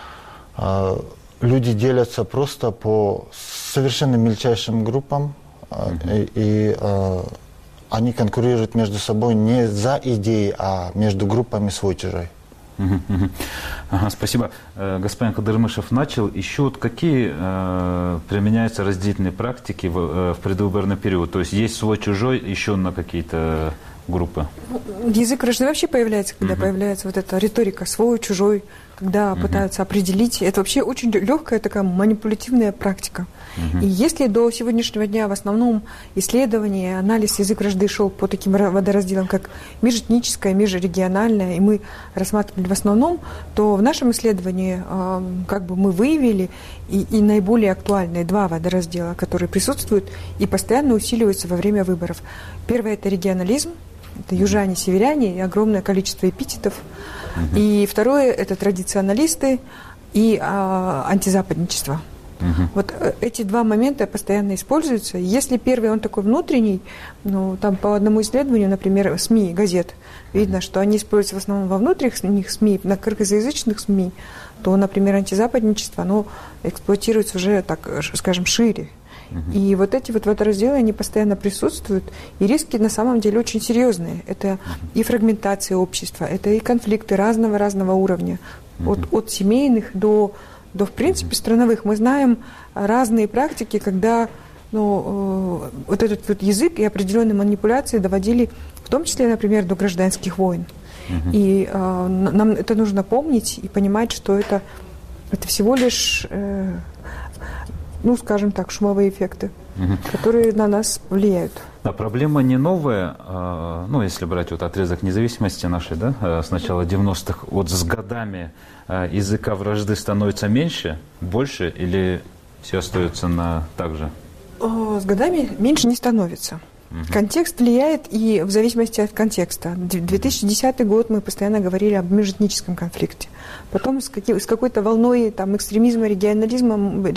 люди делятся просто по совершенно мельчайшим группам, mm-hmm. и, и э, они конкурируют между собой не за идеи, а между группами свой-чужой. Mm-hmm. Mm-hmm. Ага, спасибо. Господин Кадырмышев начал. Еще вот какие э, применяются разделительные практики в, э, в предвыборный период? То есть есть свой-чужой еще на какие-то группы? Язык вражды вообще появляется, когда mm-hmm. появляется вот эта риторика свой-чужой, когда uh-huh. пытаются определить. Это вообще очень легкая такая манипулятивная практика. Uh-huh. И если до сегодняшнего дня в основном исследование, анализ язык вражды шел по таким водоразделам, как межэтническое, межрегиональное, и мы рассматривали в основном, то в нашем исследовании э, как бы мы выявили и, и наиболее актуальные два водораздела, которые присутствуют и постоянно усиливаются во время выборов. Первое – это регионализм. Это южане, северяне и огромное количество эпитетов. Uh-huh. И второе – это традиционалисты и а, антизападничество. Uh-huh. Вот эти два момента постоянно используются. Если первый, он такой внутренний, ну, там по одному исследованию, например, СМИ, газет, видно, uh-huh. что они используются в основном во внутренних СМИ, на кыргызоязычных СМИ, то, например, антизападничество, оно эксплуатируется уже, так скажем, шире. Uh-huh. И вот эти вот водоразделы, они постоянно присутствуют, и риски на самом деле очень серьезные. Это uh-huh. и фрагментация общества, это и конфликты разного-разного уровня, uh-huh. от, от семейных до, до, в принципе, страновых. Мы знаем разные практики, когда ну, э, вот этот вот язык и определенные манипуляции доводили, в том числе, например, до гражданских войн. Uh-huh. И э, нам это нужно помнить и понимать, что это, это всего лишь... Э, ну, скажем так, шумовые эффекты, угу. которые на нас влияют. Да, проблема не новая, ну, если брать вот отрезок независимости нашей, да, с начала девяностых, вот с годами языка вражды становится меньше, больше, или все остается на так же? С годами меньше не становится. Угу. Контекст влияет, и в зависимости от контекста. две тысячи десятый год мы постоянно говорили об межэтническом конфликте. Потом с, каким, с какой-то волной там, экстремизма, регионализма,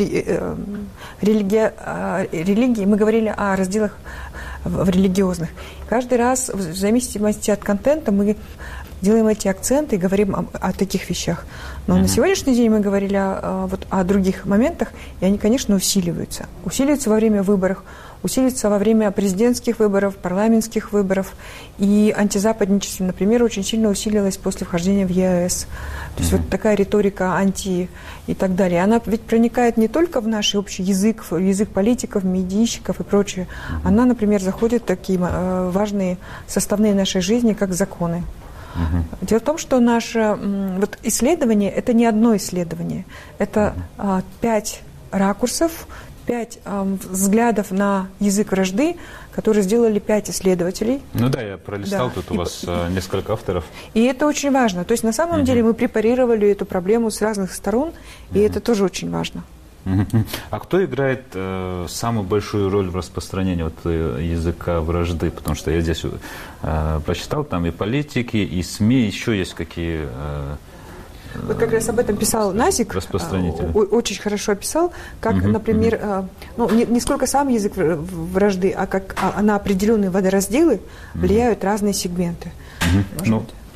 религи, религии мы говорили о разделах в, в религиозных. Каждый раз, в зависимости от контента, мы делаем эти акценты и говорим о, о таких вещах. Но mm-hmm. на сегодняшний день мы говорили о, вот, о других моментах, и они, конечно, усиливаются. Усиливаются во время выборов, усилится во время президентских выборов, парламентских выборов. И антизападничество, например, очень сильно усилилось после вхождения в ЕАЭС. То есть mm-hmm. вот такая риторика анти и так далее. Она ведь проникает не только в наш общий язык, в язык политиков, медийщиков и прочее. Mm-hmm. Она, например, заходит в такие э, важные составные нашей жизни, как законы. Uh-huh. Дело в том, что наше вот, исследование – это не одно исследование. Это uh-huh. а, пять ракурсов, пять а, взглядов на язык вражды, которые сделали пять исследователей. Ну да, я пролистал, да. Тут у и, вас и, а, несколько авторов. И это очень важно. То есть на самом uh-huh. деле мы препарировали эту проблему с разных сторон, и uh-huh. это тоже очень важно. А кто играет э, самую большую роль в распространении вот, э, языка вражды? Потому что я здесь э, прочитал, там и политики, и СМИ, еще есть какие... Э, вот как раз об этом писал Назик, очень хорошо описал, как, угу, например, угу. ну, не, не сколько сам язык вражды, а как а, на определенные водоразделы влияют угу. разные сегменты. Угу. Ну,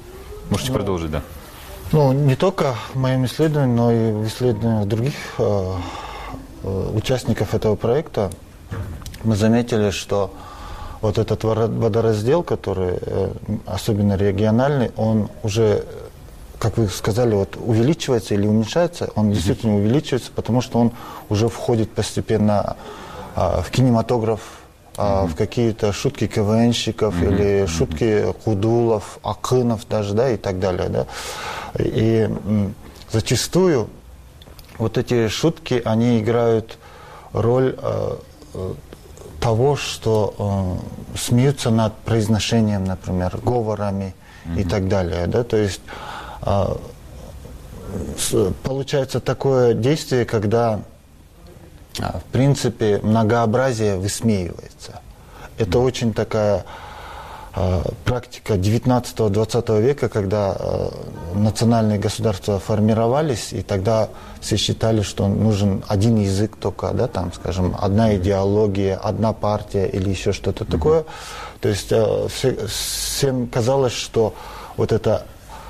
Можете ну, продолжить, да. Ну, не только в моем исследовании, но и в исследованиях других э, э, участников этого проекта мы заметили, что вот этот водораздел, который э, особенно региональный, он уже, как вы сказали, вот увеличивается или уменьшается, он mm-hmm. действительно увеличивается, потому что он уже входит постепенно э, в кинематограф, Mm-hmm. в какие-то шутки КВНщиков mm-hmm. или mm-hmm. шутки Кудулов, Акынов даже, да, и так далее, да. И м, зачастую вот эти шутки, они играют роль э, того, что э, смеются над произношением, например, говорами mm-hmm. и так далее, да, то есть э, с, получается такое действие, когда в принципе, многообразие высмеивается. Это mm-hmm. очень такая э, практика девятнадцатого-двадцатого века, когда э, национальные государства формировались, и тогда все считали, что нужен один язык только, да, там, скажем, одна идеология, одна партия или еще что-то mm-hmm. такое. То есть э, все, всем казалось, что вот это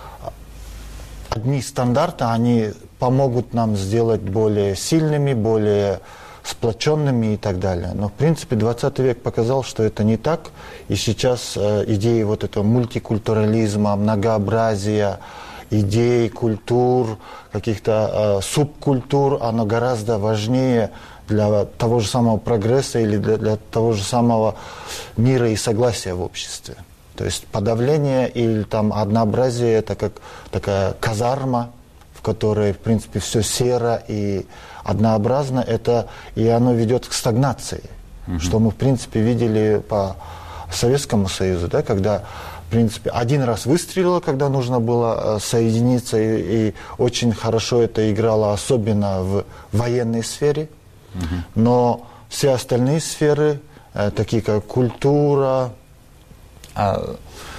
одни стандарты, они помогут нам сделать более сильными, более сплоченными и так далее. Но, в принципе, двадцатый век показал, что это не так. И сейчас э, идеи вот этого мультикультурализма, многообразия, идей, культур, каких-то э, субкультур, оно гораздо важнее для того же самого прогресса или для, для того же самого мира и согласия в обществе. То есть подавление или там однообразие – это как такая казарма, в которой, в принципе, все серо и однообразно, это, и оно ведет к стагнации, mm-hmm. что мы, в принципе, видели по Советскому Союзу, да, когда, в принципе, один раз выстрелило, когда нужно было соединиться, и, и очень хорошо это играло, особенно в военной сфере, mm-hmm. но все остальные сферы, э, такие как культура, э,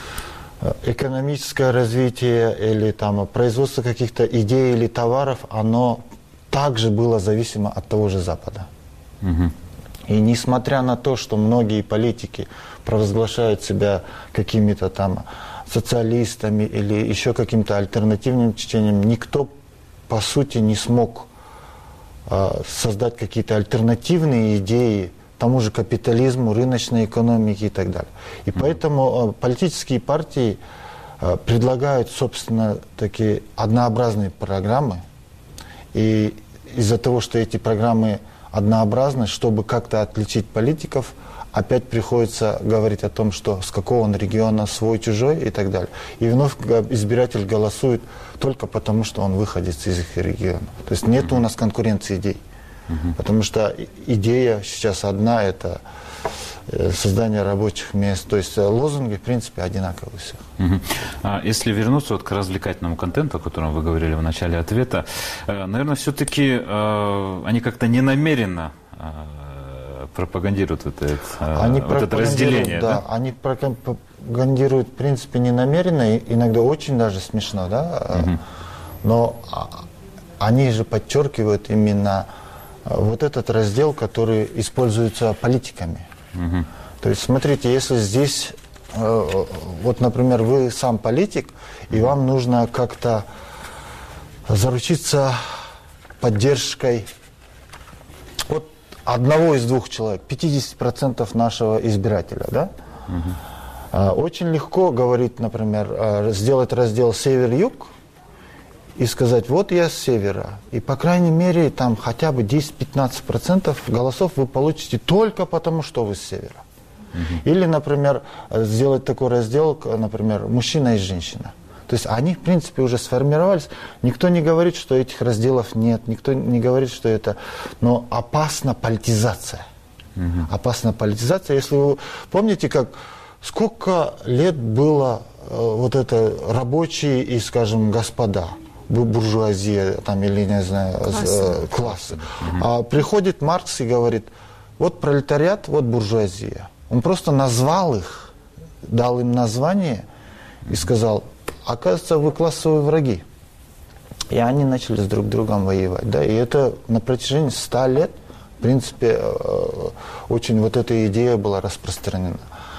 экономическое развитие или там производство каких-то идей или товаров, оно также было зависимо от того же Запада. Угу. И несмотря на то, что многие политики провозглашают себя какими-то там социалистами или еще каким-то альтернативным течением, никто по сути не смог э, создать какие-то альтернативные идеи тому же капитализму, рыночной экономике и так далее. И mm-hmm. поэтому э, политические партии э, предлагают, собственно, такие однообразные программы. И из-за того, что эти программы однообразны, чтобы как-то отличить политиков, опять приходится говорить о том, что с какого он региона, свой, чужой и так далее. И вновь избиратель голосует только потому, что он выходит из их региона. То есть нет mm-hmm. у нас конкуренции идей. Угу. Потому что идея сейчас одна – это создание рабочих мест. То есть лозунги, в принципе, одинаковые у всех. Угу. А если вернуться вот к развлекательному контенту, о котором вы говорили в начале ответа, наверное, все-таки они как-то ненамеренно пропагандируют это, они вот это разделение. Да, да? Они пропагандируют, в принципе, ненамеренно, и иногда очень даже смешно, да? Угу. Но они же подчеркивают именно вот этот раздел, который используется политиками. Угу. То есть, смотрите, если здесь, э, вот, например, вы сам политик, и вам нужно как-то заручиться поддержкой вот одного из двух человек, пятьдесят процентов нашего избирателя, да? Угу. Э, очень легко говорить, например, э, сделать раздел «Север-Юг», и сказать, вот я с севера, и по крайней мере там хотя бы десять-пятнадцать процентов голосов вы получите только потому, что вы с севера. Uh-huh. Или, например, сделать такой раздел, например, мужчина и женщина. То есть они, в принципе, уже сформировались. Никто не говорит, что этих разделов нет, никто не говорит, что это... Но опасна политизация. Uh-huh. Опасна политизация. Если вы помните, как сколько лет было э, вот это рабочие и, скажем, господа, буржуазия там, или, не знаю, классы. классы. Mm-hmm. А приходит Маркс и говорит, вот пролетариат, вот буржуазия. Он просто назвал их, дал им название и сказал, оказывается, вы классовые враги. И они начали с друг другом воевать. Да? И это на протяжении ста лет, в принципе, очень вот эта идея была распространена.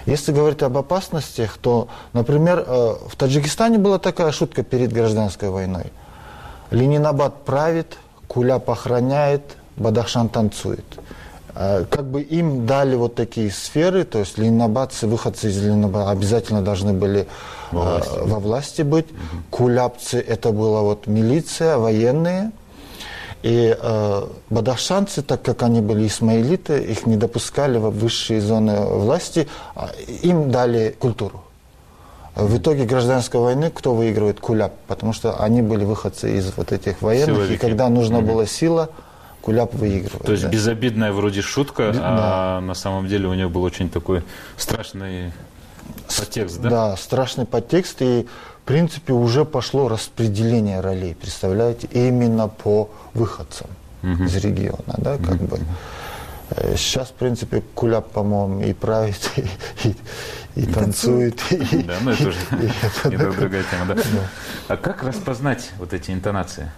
Если говорить об опасностях, то, например, в Таджикистане была такая шутка перед гражданской войной. Ленинабад правит, Куляп охраняет, Бадахшан танцует. Как бы им дали вот такие сферы, то есть ленинабадцы, выходцы из Ленинабада обязательно должны были во власти, э, во власти быть. Угу. Куляпцы это была вот милиция, военные. И э, бадахшанцы, так как они были исмаилиты, их не допускали в высшие зоны власти, им дали культуру. В итоге гражданской войны кто выигрывает? Куляп, потому что они были выходцы из вот этих военных, силовики. И когда нужна угу. была сила, Куляп выигрывает. То есть да. безобидная вроде шутка, да. а на самом деле у нее был очень такой страшный подтекст, да? Да, страшный подтекст, и в принципе уже пошло распределение ролей, представляете, именно по выходцам угу. из региона, да, как угу. бы. Сейчас, в принципе, Куляп, по-моему, и правит, и, и, и, и танцует. И, да, ну это уже другая тема, да. А как распознать вот эти интонации?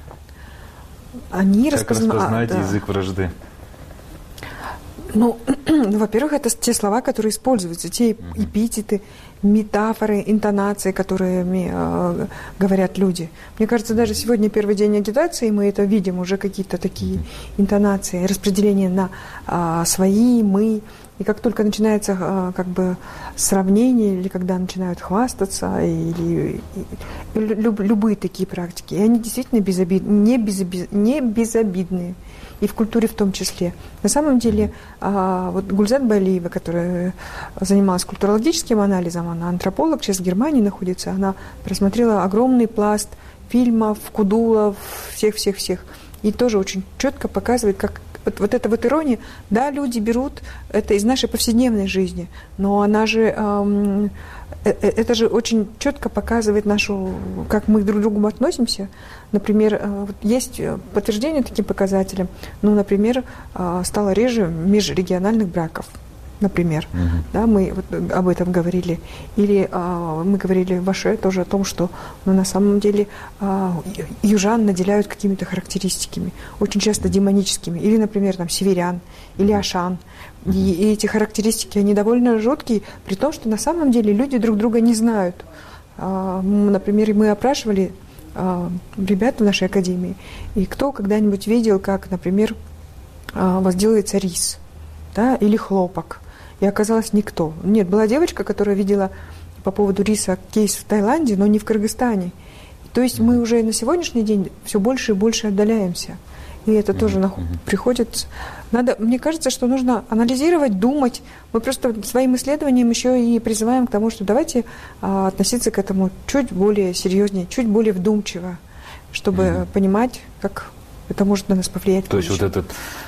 Они как распозна... распознать а, да. язык вражды? Ну, ну, во-первых, это те слова, которые используются, те uh-huh. эпитеты, метафоры, интонации, которые э, говорят люди. Мне кажется, даже сегодня первый день агитации, мы это видим, уже какие-то такие uh-huh. интонации, распределение на э, свои, мы. И как только начинается э, как бы сравнение, или когда начинают хвастаться, или, и, люб, любые такие практики, и они действительно безобид, не, безобид, не безобидные. И в культуре в том числе. На самом деле, а, вот Гульзат Байлиева, которая занималась культурологическим анализом, она антрополог, сейчас в Германии находится, она просмотрела огромный пласт фильмов, кудулов, всех-всех-всех. И тоже очень четко показывает, как вот, вот эта вот ирония, да, люди берут это из нашей повседневной жизни, но она же, эм, это же очень четко показывает нашу, как мы друг к другу относимся. Например, вот есть подтверждение таким показателям, ну, например, стало реже межрегиональных браков. Например, uh-huh. да, мы вот об этом говорили. Или а, мы говорили в Аше тоже о том, что ну, на самом деле а, южан наделяют какими-то характеристиками, очень часто демоническими. Или, например, там, северян, или ашан. Uh-huh. И, и эти характеристики, они довольно жуткие, при том, что на самом деле люди друг друга не знают. А, например, мы опрашивали а, ребят в нашей академии, и кто когда-нибудь видел, как, например, а, возделывается рис, да, или хлопок. И оказалось никто. Нет, была девочка, которая видела по поводу риса кейс в Таиланде, но не в Кыргызстане. То есть мы уже на сегодняшний день все больше и больше отдаляемся. И это тоже на... приходит... Надо, мне кажется, что нужно анализировать, думать. Мы просто своим исследованием еще и призываем к тому, что давайте а, относиться к этому чуть более серьезнее, чуть более вдумчиво, чтобы mm-hmm. понимать, как это может на нас повлиять. То есть вот этот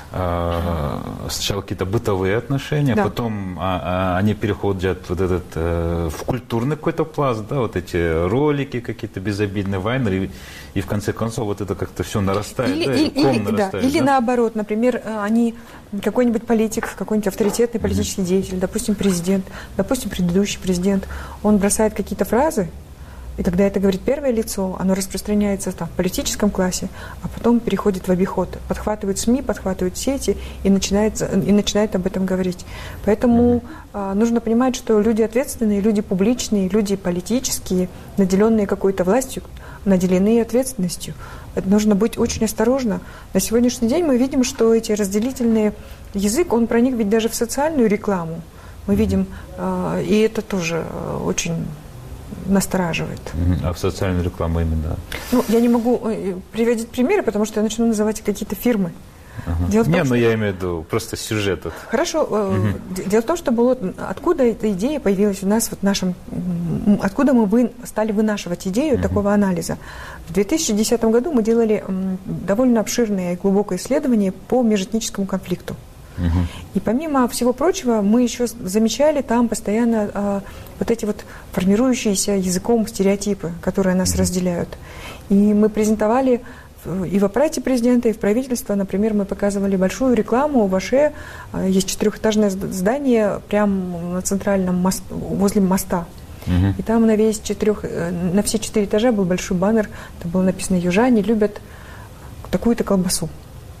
э, сначала какие-то бытовые отношения, да. потом а, а, они переходят вот этот э, в культурный какой-то пласт, да, вот эти ролики какие-то безобидные, вайнеры, и, и в конце концов вот это как-то все нарастает, или, да, или, и ком или, нарастает. Да, или да? наоборот, например, они какой-нибудь политик, какой-нибудь авторитетный политический mm-hmm. деятель, допустим, президент, допустим, предыдущий президент, он бросает какие-то фразы. И когда это говорит первое лицо, оно распространяется там, в политическом классе, а потом переходит в обиход. Подхватывают СМИ, подхватывают сети и, начинается, и начинает об этом говорить. Поэтому mm-hmm. а, нужно понимать, что люди ответственные, люди публичные, люди политические, наделенные какой-то властью, наделены ответственностью. Это нужно быть очень осторожно. На сегодняшний день мы видим, что эти разделительные язык, он проник ведь даже в социальную рекламу. Мы mm-hmm. видим, а, и это тоже а, очень... настораживает. А в социальную рекламу именно? Ну, я не могу приводить примеры, потому что я начну называть какие-то фирмы. Ага. Дело в том, не, что... ну я имею в виду просто сюжет. Этот. Хорошо. Угу. Дело в том, что было, откуда эта идея появилась у нас, вот в нашем, откуда мы вы, стали вынашивать идею угу. такого анализа. В две тысячи десятом году мы делали довольно обширное и глубокое исследование по межэтническому конфликту. Угу. И помимо всего прочего, мы еще замечали там постоянно а, вот эти вот формирующиеся языком стереотипы, которые нас угу. разделяют. И мы презентовали и в аппарате президента, и в правительстве, например, мы показывали большую рекламу в Аше, есть четырехэтажное здание прямо на центральном мосту, возле моста. Угу. И там на, весь четырех, на все четыре этажа был большой баннер, там было написано «Южане любят такую-то колбасу».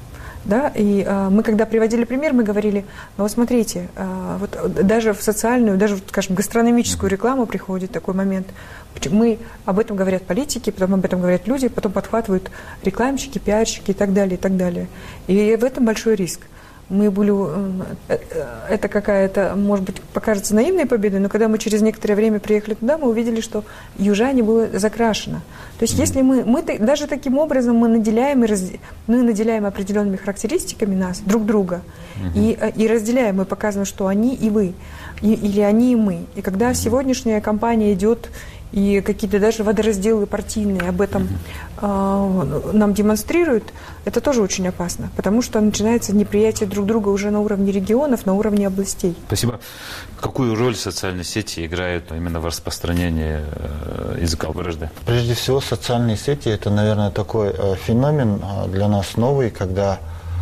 Да? И э, мы, когда приводили пример, мы говорили, ну вот смотрите, э, вот даже в социальную, даже, скажем, гастрономическую рекламу приходит такой момент. Мы, об этом говорят политики, потом об этом говорят люди, потом подхватывают рекламщики, пиарщики и так далее, и так далее. И в этом большой риск. Мы были, это какая-то, может быть, покажется наивной победой, но когда мы через некоторое время приехали туда, мы увидели, что Южане было закрашено. То есть, если мы, мы даже таким образом мы наделяем, и раз, мы наделяем определенными характеристиками нас, друг друга, и, и разделяем, мы показываем, что они и вы, и, или они и мы. И когда сегодняшняя кампания идет, и какие-то даже водоразделы партийные об этом э, нам демонстрируют, это тоже очень опасно, потому что начинается неприятие друг друга уже на уровне регионов, на уровне областей. Спасибо. Какую роль социальные сети играют именно в распространении языка вражды? Прежде всего, социальные сети – это, наверное, такой феномен для нас новый, когда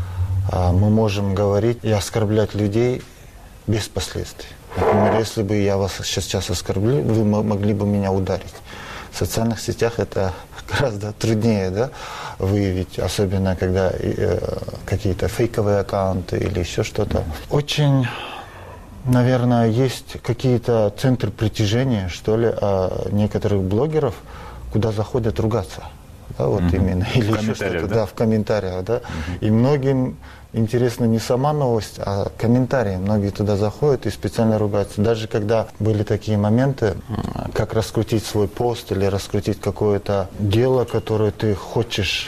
мы можем говорить и оскорблять людей без последствий. Например, если бы я вас сейчас оскорбил, вы могли бы меня ударить. В социальных сетях это гораздо труднее, да, выявить, особенно когда э, какие-то фейковые аккаунты или еще что-то. Очень, наверное, есть какие-то центры притяжения, что ли, некоторых блогеров, куда заходят ругаться. Да, вот mm-hmm. именно. Или еще что-то, да? Да, в комментариях, да. Mm-hmm. И многим интересна не сама новость, а комментарии. Многие туда заходят и специально ругаются. Даже когда были такие моменты, как раскрутить свой пост или раскрутить какое-то дело, которое ты хочешь,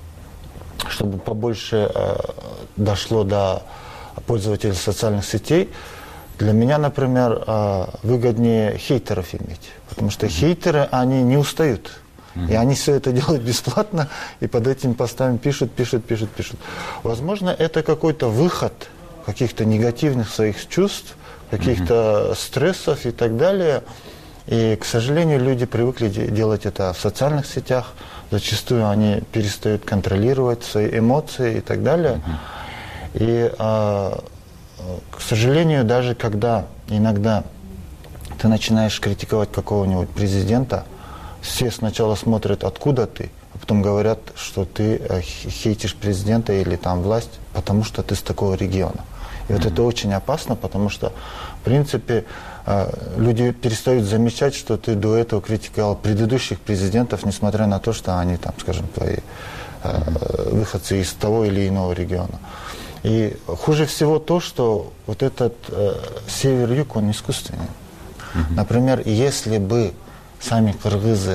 чтобы побольше э, дошло до пользователей социальных сетей, для меня, например, э, выгоднее хейтеров иметь. Потому что mm-hmm. хейтеры, они не устают. И они все это делают бесплатно, и под этим постами пишут, пишут, пишут, пишут. Возможно, это какой-то выход каких-то негативных своих чувств, каких-то mm-hmm. стрессов и так далее. И, к сожалению, люди привыкли делать это в социальных сетях. Зачастую они перестают контролировать свои эмоции и так далее. Mm-hmm. И, а, к сожалению, даже когда иногда ты начинаешь критиковать какого-нибудь президента, все сначала смотрят, откуда ты, а потом говорят, что ты хейтишь президента или там власть, потому что ты с такого региона. И mm-hmm. вот это очень опасно, потому что, в принципе, люди перестают замечать, что ты до этого критиковал предыдущих президентов, несмотря на то, что они, там, скажем, твои mm-hmm. выходцы из того или иного региона. И хуже всего то, что вот этот э, север-юг, он искусственный. Mm-hmm. Например, если бы сами кыргызы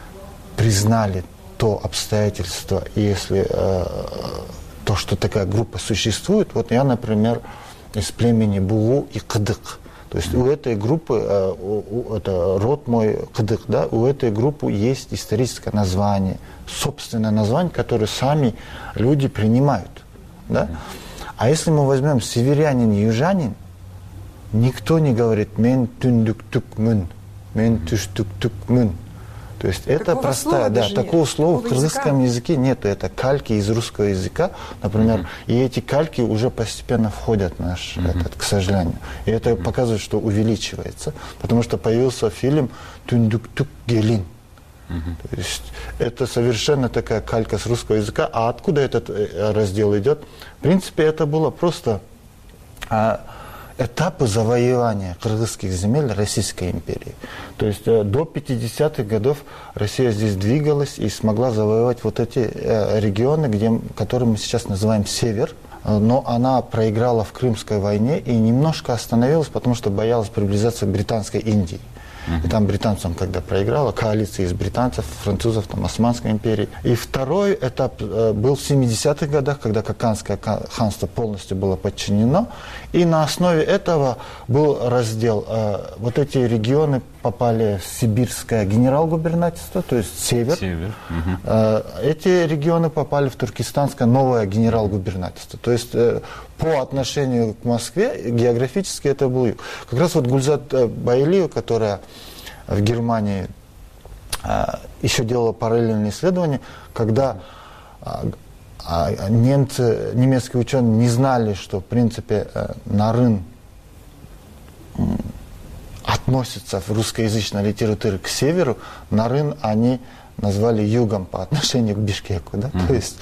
признали то обстоятельство, если э, то, что такая группа существует. Вот я, например, из племени Бугу и Кыдык. То есть у этой группы, э, у, это род мой Кыдык, да, у этой группы есть историческое название, собственное название, которое сами люди принимают. Да? А если мы возьмем северянин и южанин, никто не говорит «мен түндүктүкмүн», «мен түштүктүкмүн». То есть такого это простая, да, такого слова в кыргызском языке нету. Это кальки из русского языка, например, mm-hmm. и эти кальки уже постепенно входят в наш, mm-hmm. этот, к сожалению. И это mm-hmm. показывает, что увеличивается, потому что появился фильм «Түндүктүк гелин». Mm-hmm. То есть это совершенно такая калька с русского языка. А откуда этот раздел идет? В принципе, это было просто а, этапы завоевания кыргызских земель Российской империи. То есть э, до пятидесятых годов Россия здесь двигалась и смогла завоевать вот эти э, регионы, где, которые мы сейчас называем Север. Но она проиграла в Крымской войне и немножко остановилась, потому что боялась приближаться к Британской Индии. И там британцам, когда проиграла, коалиция из британцев, французов, там, Османской империи. И второй этап э, был в семидесятых годах, когда Каканское ханство полностью было подчинено. И на основе этого был раздел. Э, вот эти регионы попали в сибирское генерал-губернаторство, то есть север. север. Угу. Э, эти регионы попали в туркестанское новое генерал-губернаторство. То есть э, по отношению к Москве географически это был юг. Как раз вот Гульзат Байлиева, которая в Германии а, еще делала параллельные исследования, когда а, а, немцы, немецкие ученые не знали, что в принципе Нарын относится в русскоязычной литературе к северу, Нарын они назвали югом по отношению к Бишкеку. Да? Mm-hmm. То есть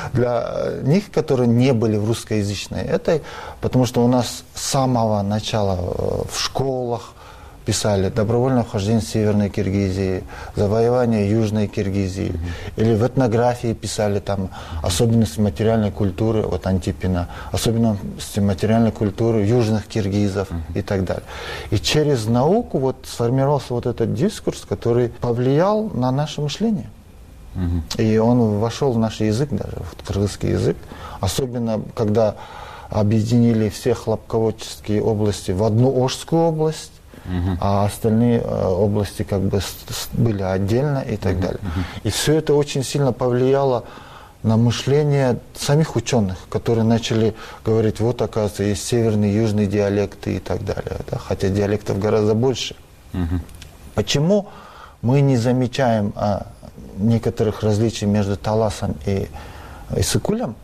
для них, которые не были в русскоязычной этой, потому что у нас с самого начала в школах писали добровольное вхождение в Северной Киргизии, завоевание Южной Киргизии. Mm-hmm. Или в этнографии писали там особенности материальной культуры, вот Антипина, особенности материальной культуры южных киргизов mm-hmm. и так далее. И через науку вот сформировался вот этот дискурс, который повлиял на наше мышление. Mm-hmm. И он вошел в наш язык даже, в кыргызский язык. Особенно, когда объединили все хлопководческие области в одну Ошскую область, Uh-huh. а остальные э, области как бы с, с, были отдельно и так uh-huh. далее. Uh-huh. И все это очень сильно повлияло на мышление самих ученых, которые начали говорить, вот, оказывается, есть северные, южные диалекты и так далее. Да? Хотя диалектов гораздо больше. Uh-huh. Почему мы не замечаем а, некоторых различий между Таласом и Иссыкулем,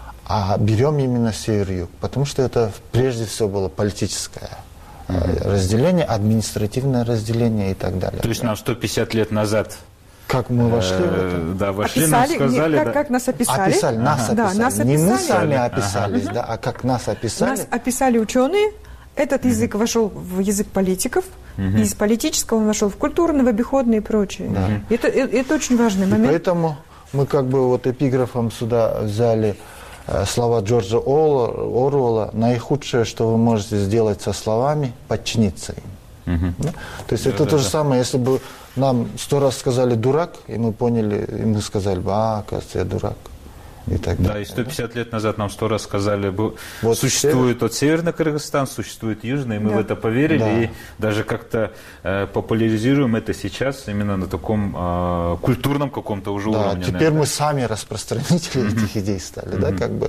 а берем именно север-юг? Потому что это прежде всего было политическое Uh-huh. разделение, административное разделение и так далее. То есть нам сто пятьдесят лет назад как мы вошли в это? Да, вошли, описали, нам сказали... Не, как, да. как нас описали. Описали, нас ага. описали. Да, нас Не описали. мы сами описались, ага. да, а как нас описали. Нас описали ученые. Этот язык uh-huh. вошел в язык политиков. Uh-huh. Из политического он вошел в культурный, в обиходный и прочее. Uh-huh. Это, это, это очень важный момент. И поэтому мы как бы вот эпиграфом сюда взяли слова Джорджа Оруэлла: наихудшее, что вы можете сделать со словами, подчиниться им. Uh-huh. Да? То есть да, это да, то же да. самое, если бы нам сто раз сказали «дурак», и мы поняли, и мы сказали бы: а, оказывается, я дурак. И так да, далее. и сто пятьдесят да? лет назад нам сто раз сказали, вот существует север... вот Северный Кыргызстан, существует Южный, и мы да. в это поверили, да. и даже как-то э, популяризируем это сейчас именно на таком э, культурном каком-то уже да, уровне. Теперь наверное. Мы сами распространители mm-hmm. этих идей стали, mm-hmm. да, как бы.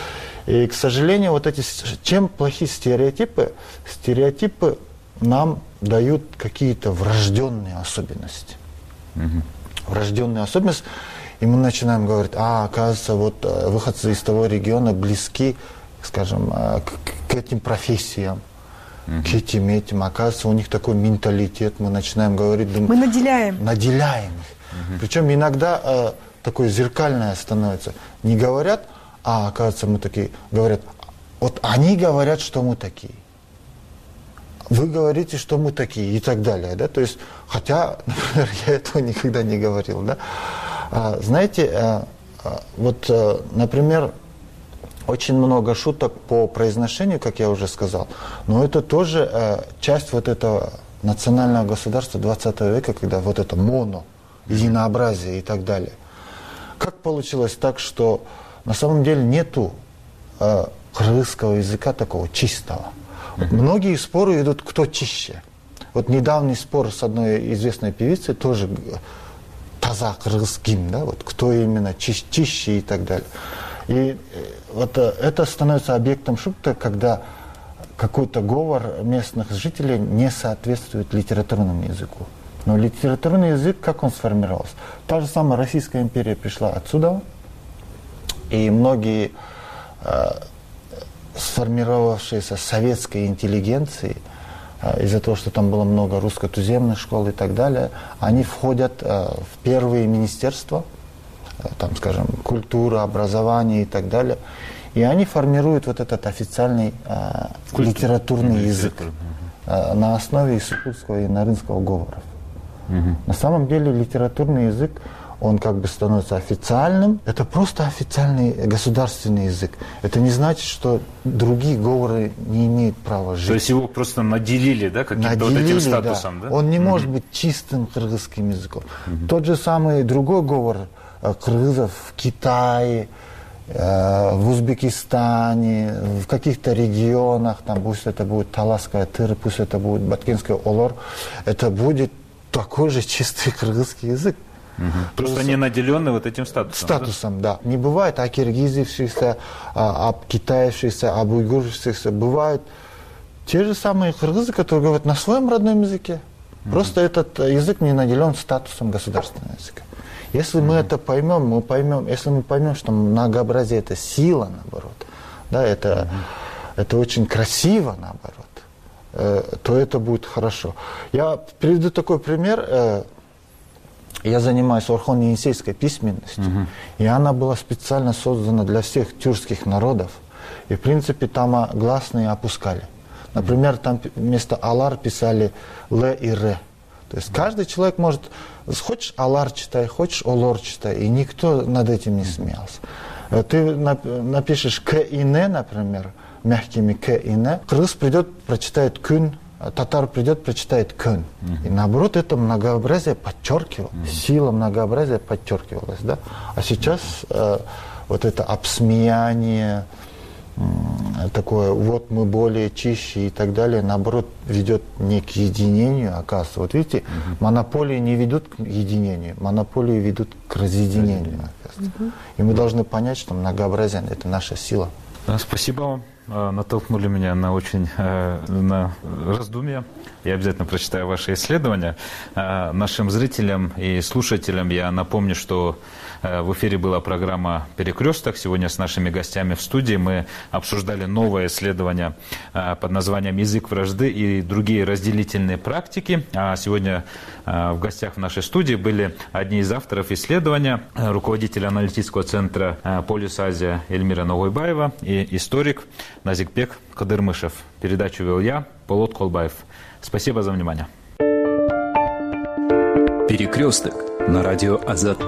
И, к сожалению, вот эти, чем плохие стереотипы? Стереотипы нам дают какие-то врожденные особенности. Mm-hmm. Врожденные особенности. И мы начинаем говорить: а, оказывается, вот выходцы из того региона близки, скажем, к, к этим профессиям, uh-huh. к этим этим. Оказывается, у них такой менталитет. Мы начинаем говорить... Думаем, мы наделяем. Наделяем. Uh-huh. Причем иногда э, такое зеркальное становится. Не говорят, а, оказывается, мы такие. Говорят, вот они говорят, что мы такие. Вы говорите, что мы такие, и так далее. Да? То есть, хотя, например, я этого никогда не говорил, да. Знаете, вот, например, очень много шуток по произношению, как я уже сказал, но это тоже часть вот этого национального государства двадцатого века, когда вот это моно, единообразие и так далее. Как получилось так, что на самом деле нету кыргызского языка такого чистого? Вот многие споры идут, кто чище. Вот недавний спор с одной известной певицей тоже... таза кыргызским, да, вот кто именно чище, чище и так далее. И вот это становится объектом шуток, когда какой-то говор местных жителей не соответствует литературному языку. Но литературный язык, как он сформировался? Та же самая Российская империя пришла отсюда, и многие э, сформировавшиеся советской интеллигенции, из-за того, что там было много русско-туземных школ и так далее, они входят э, в первые министерства, э, там, скажем, культура, образование и так далее, и они формируют вот этот официальный э, литературный язык э, на основе иссыкульского и нарынского говоров. Угу. На самом деле литературный язык, он как бы становится официальным. Это просто официальный государственный язык. Это не значит, что другие говоры не имеют права жить. То есть его просто наделили, да, каким-то наделили, вот этим статусом, да? да? Он не mm-hmm. может быть чистым кыргызским языком. Mm-hmm. Тот же самый другой говор э, кыргызов в Китае, э, в Узбекистане, в каких-то регионах, там, пусть это будет Таласская Тыр, пусть это будет Баткенский Олор, это будет такой же чистый кыргызский язык. Угу. Просто они наделены вот этим статусом. Статусом, да? да. Не бывает окиргизившихся, обкитаевшихся, обуйгуршихся. Бывают те же самые кыргызы, которые говорят на своем родном языке. Угу. Просто этот язык не наделен статусом государственного языка. Если угу. мы это поймем, мы поймем, если мы поймем, что многообразие это сила, наоборот, да, это, угу. это очень красиво, наоборот, э, то это будет хорошо. Я приведу такой пример. Э, я занимаюсь орхон-енисейской письменностью, угу. и она была специально создана для всех тюркских народов. И, в принципе, там гласные опускали. Например, там вместо «алар» писали «л» и «р». То есть каждый человек может, хочешь «алар» читай, хочешь «олор» читай, и никто над этим не смеялся. Ты напишешь «к» и «н», например, мягкими «к» и «н», кыргыз придет, прочитает «күн», татар придет, прочитает «көн». Uh-huh. И наоборот, это многообразие подчеркивалось, uh-huh. сила многообразия подчеркивалась. Да? А сейчас э, вот это обсмеяние, э, такое вот мы более чище и так далее, наоборот, ведет не к единению, оказывается. Вот видите, uh-huh. монополии не ведут к единению, монополии ведут к разъединению, оказывается. Uh-huh. И мы должны понять, что многообразие – это наша сила. Да, спасибо вам. Натолкнули меня на очень на раздумья. Я обязательно прочитаю ваши исследования. Нашим зрителям и слушателям я напомню, что в эфире была программа «Перекресток». Сегодня с нашими гостями в студии мы обсуждали новое исследование под названием «Язык вражды и другие разделительные практики». А сегодня в гостях в нашей студии были одни из авторов исследования, руководитель аналитического центра «Полюс Азия» Эльмира Ногойбаева и историк Назикбек Кадырмышев. Передачу вел я, Полот Колбаев. Спасибо за внимание. «Перекресток» на радио «Азат».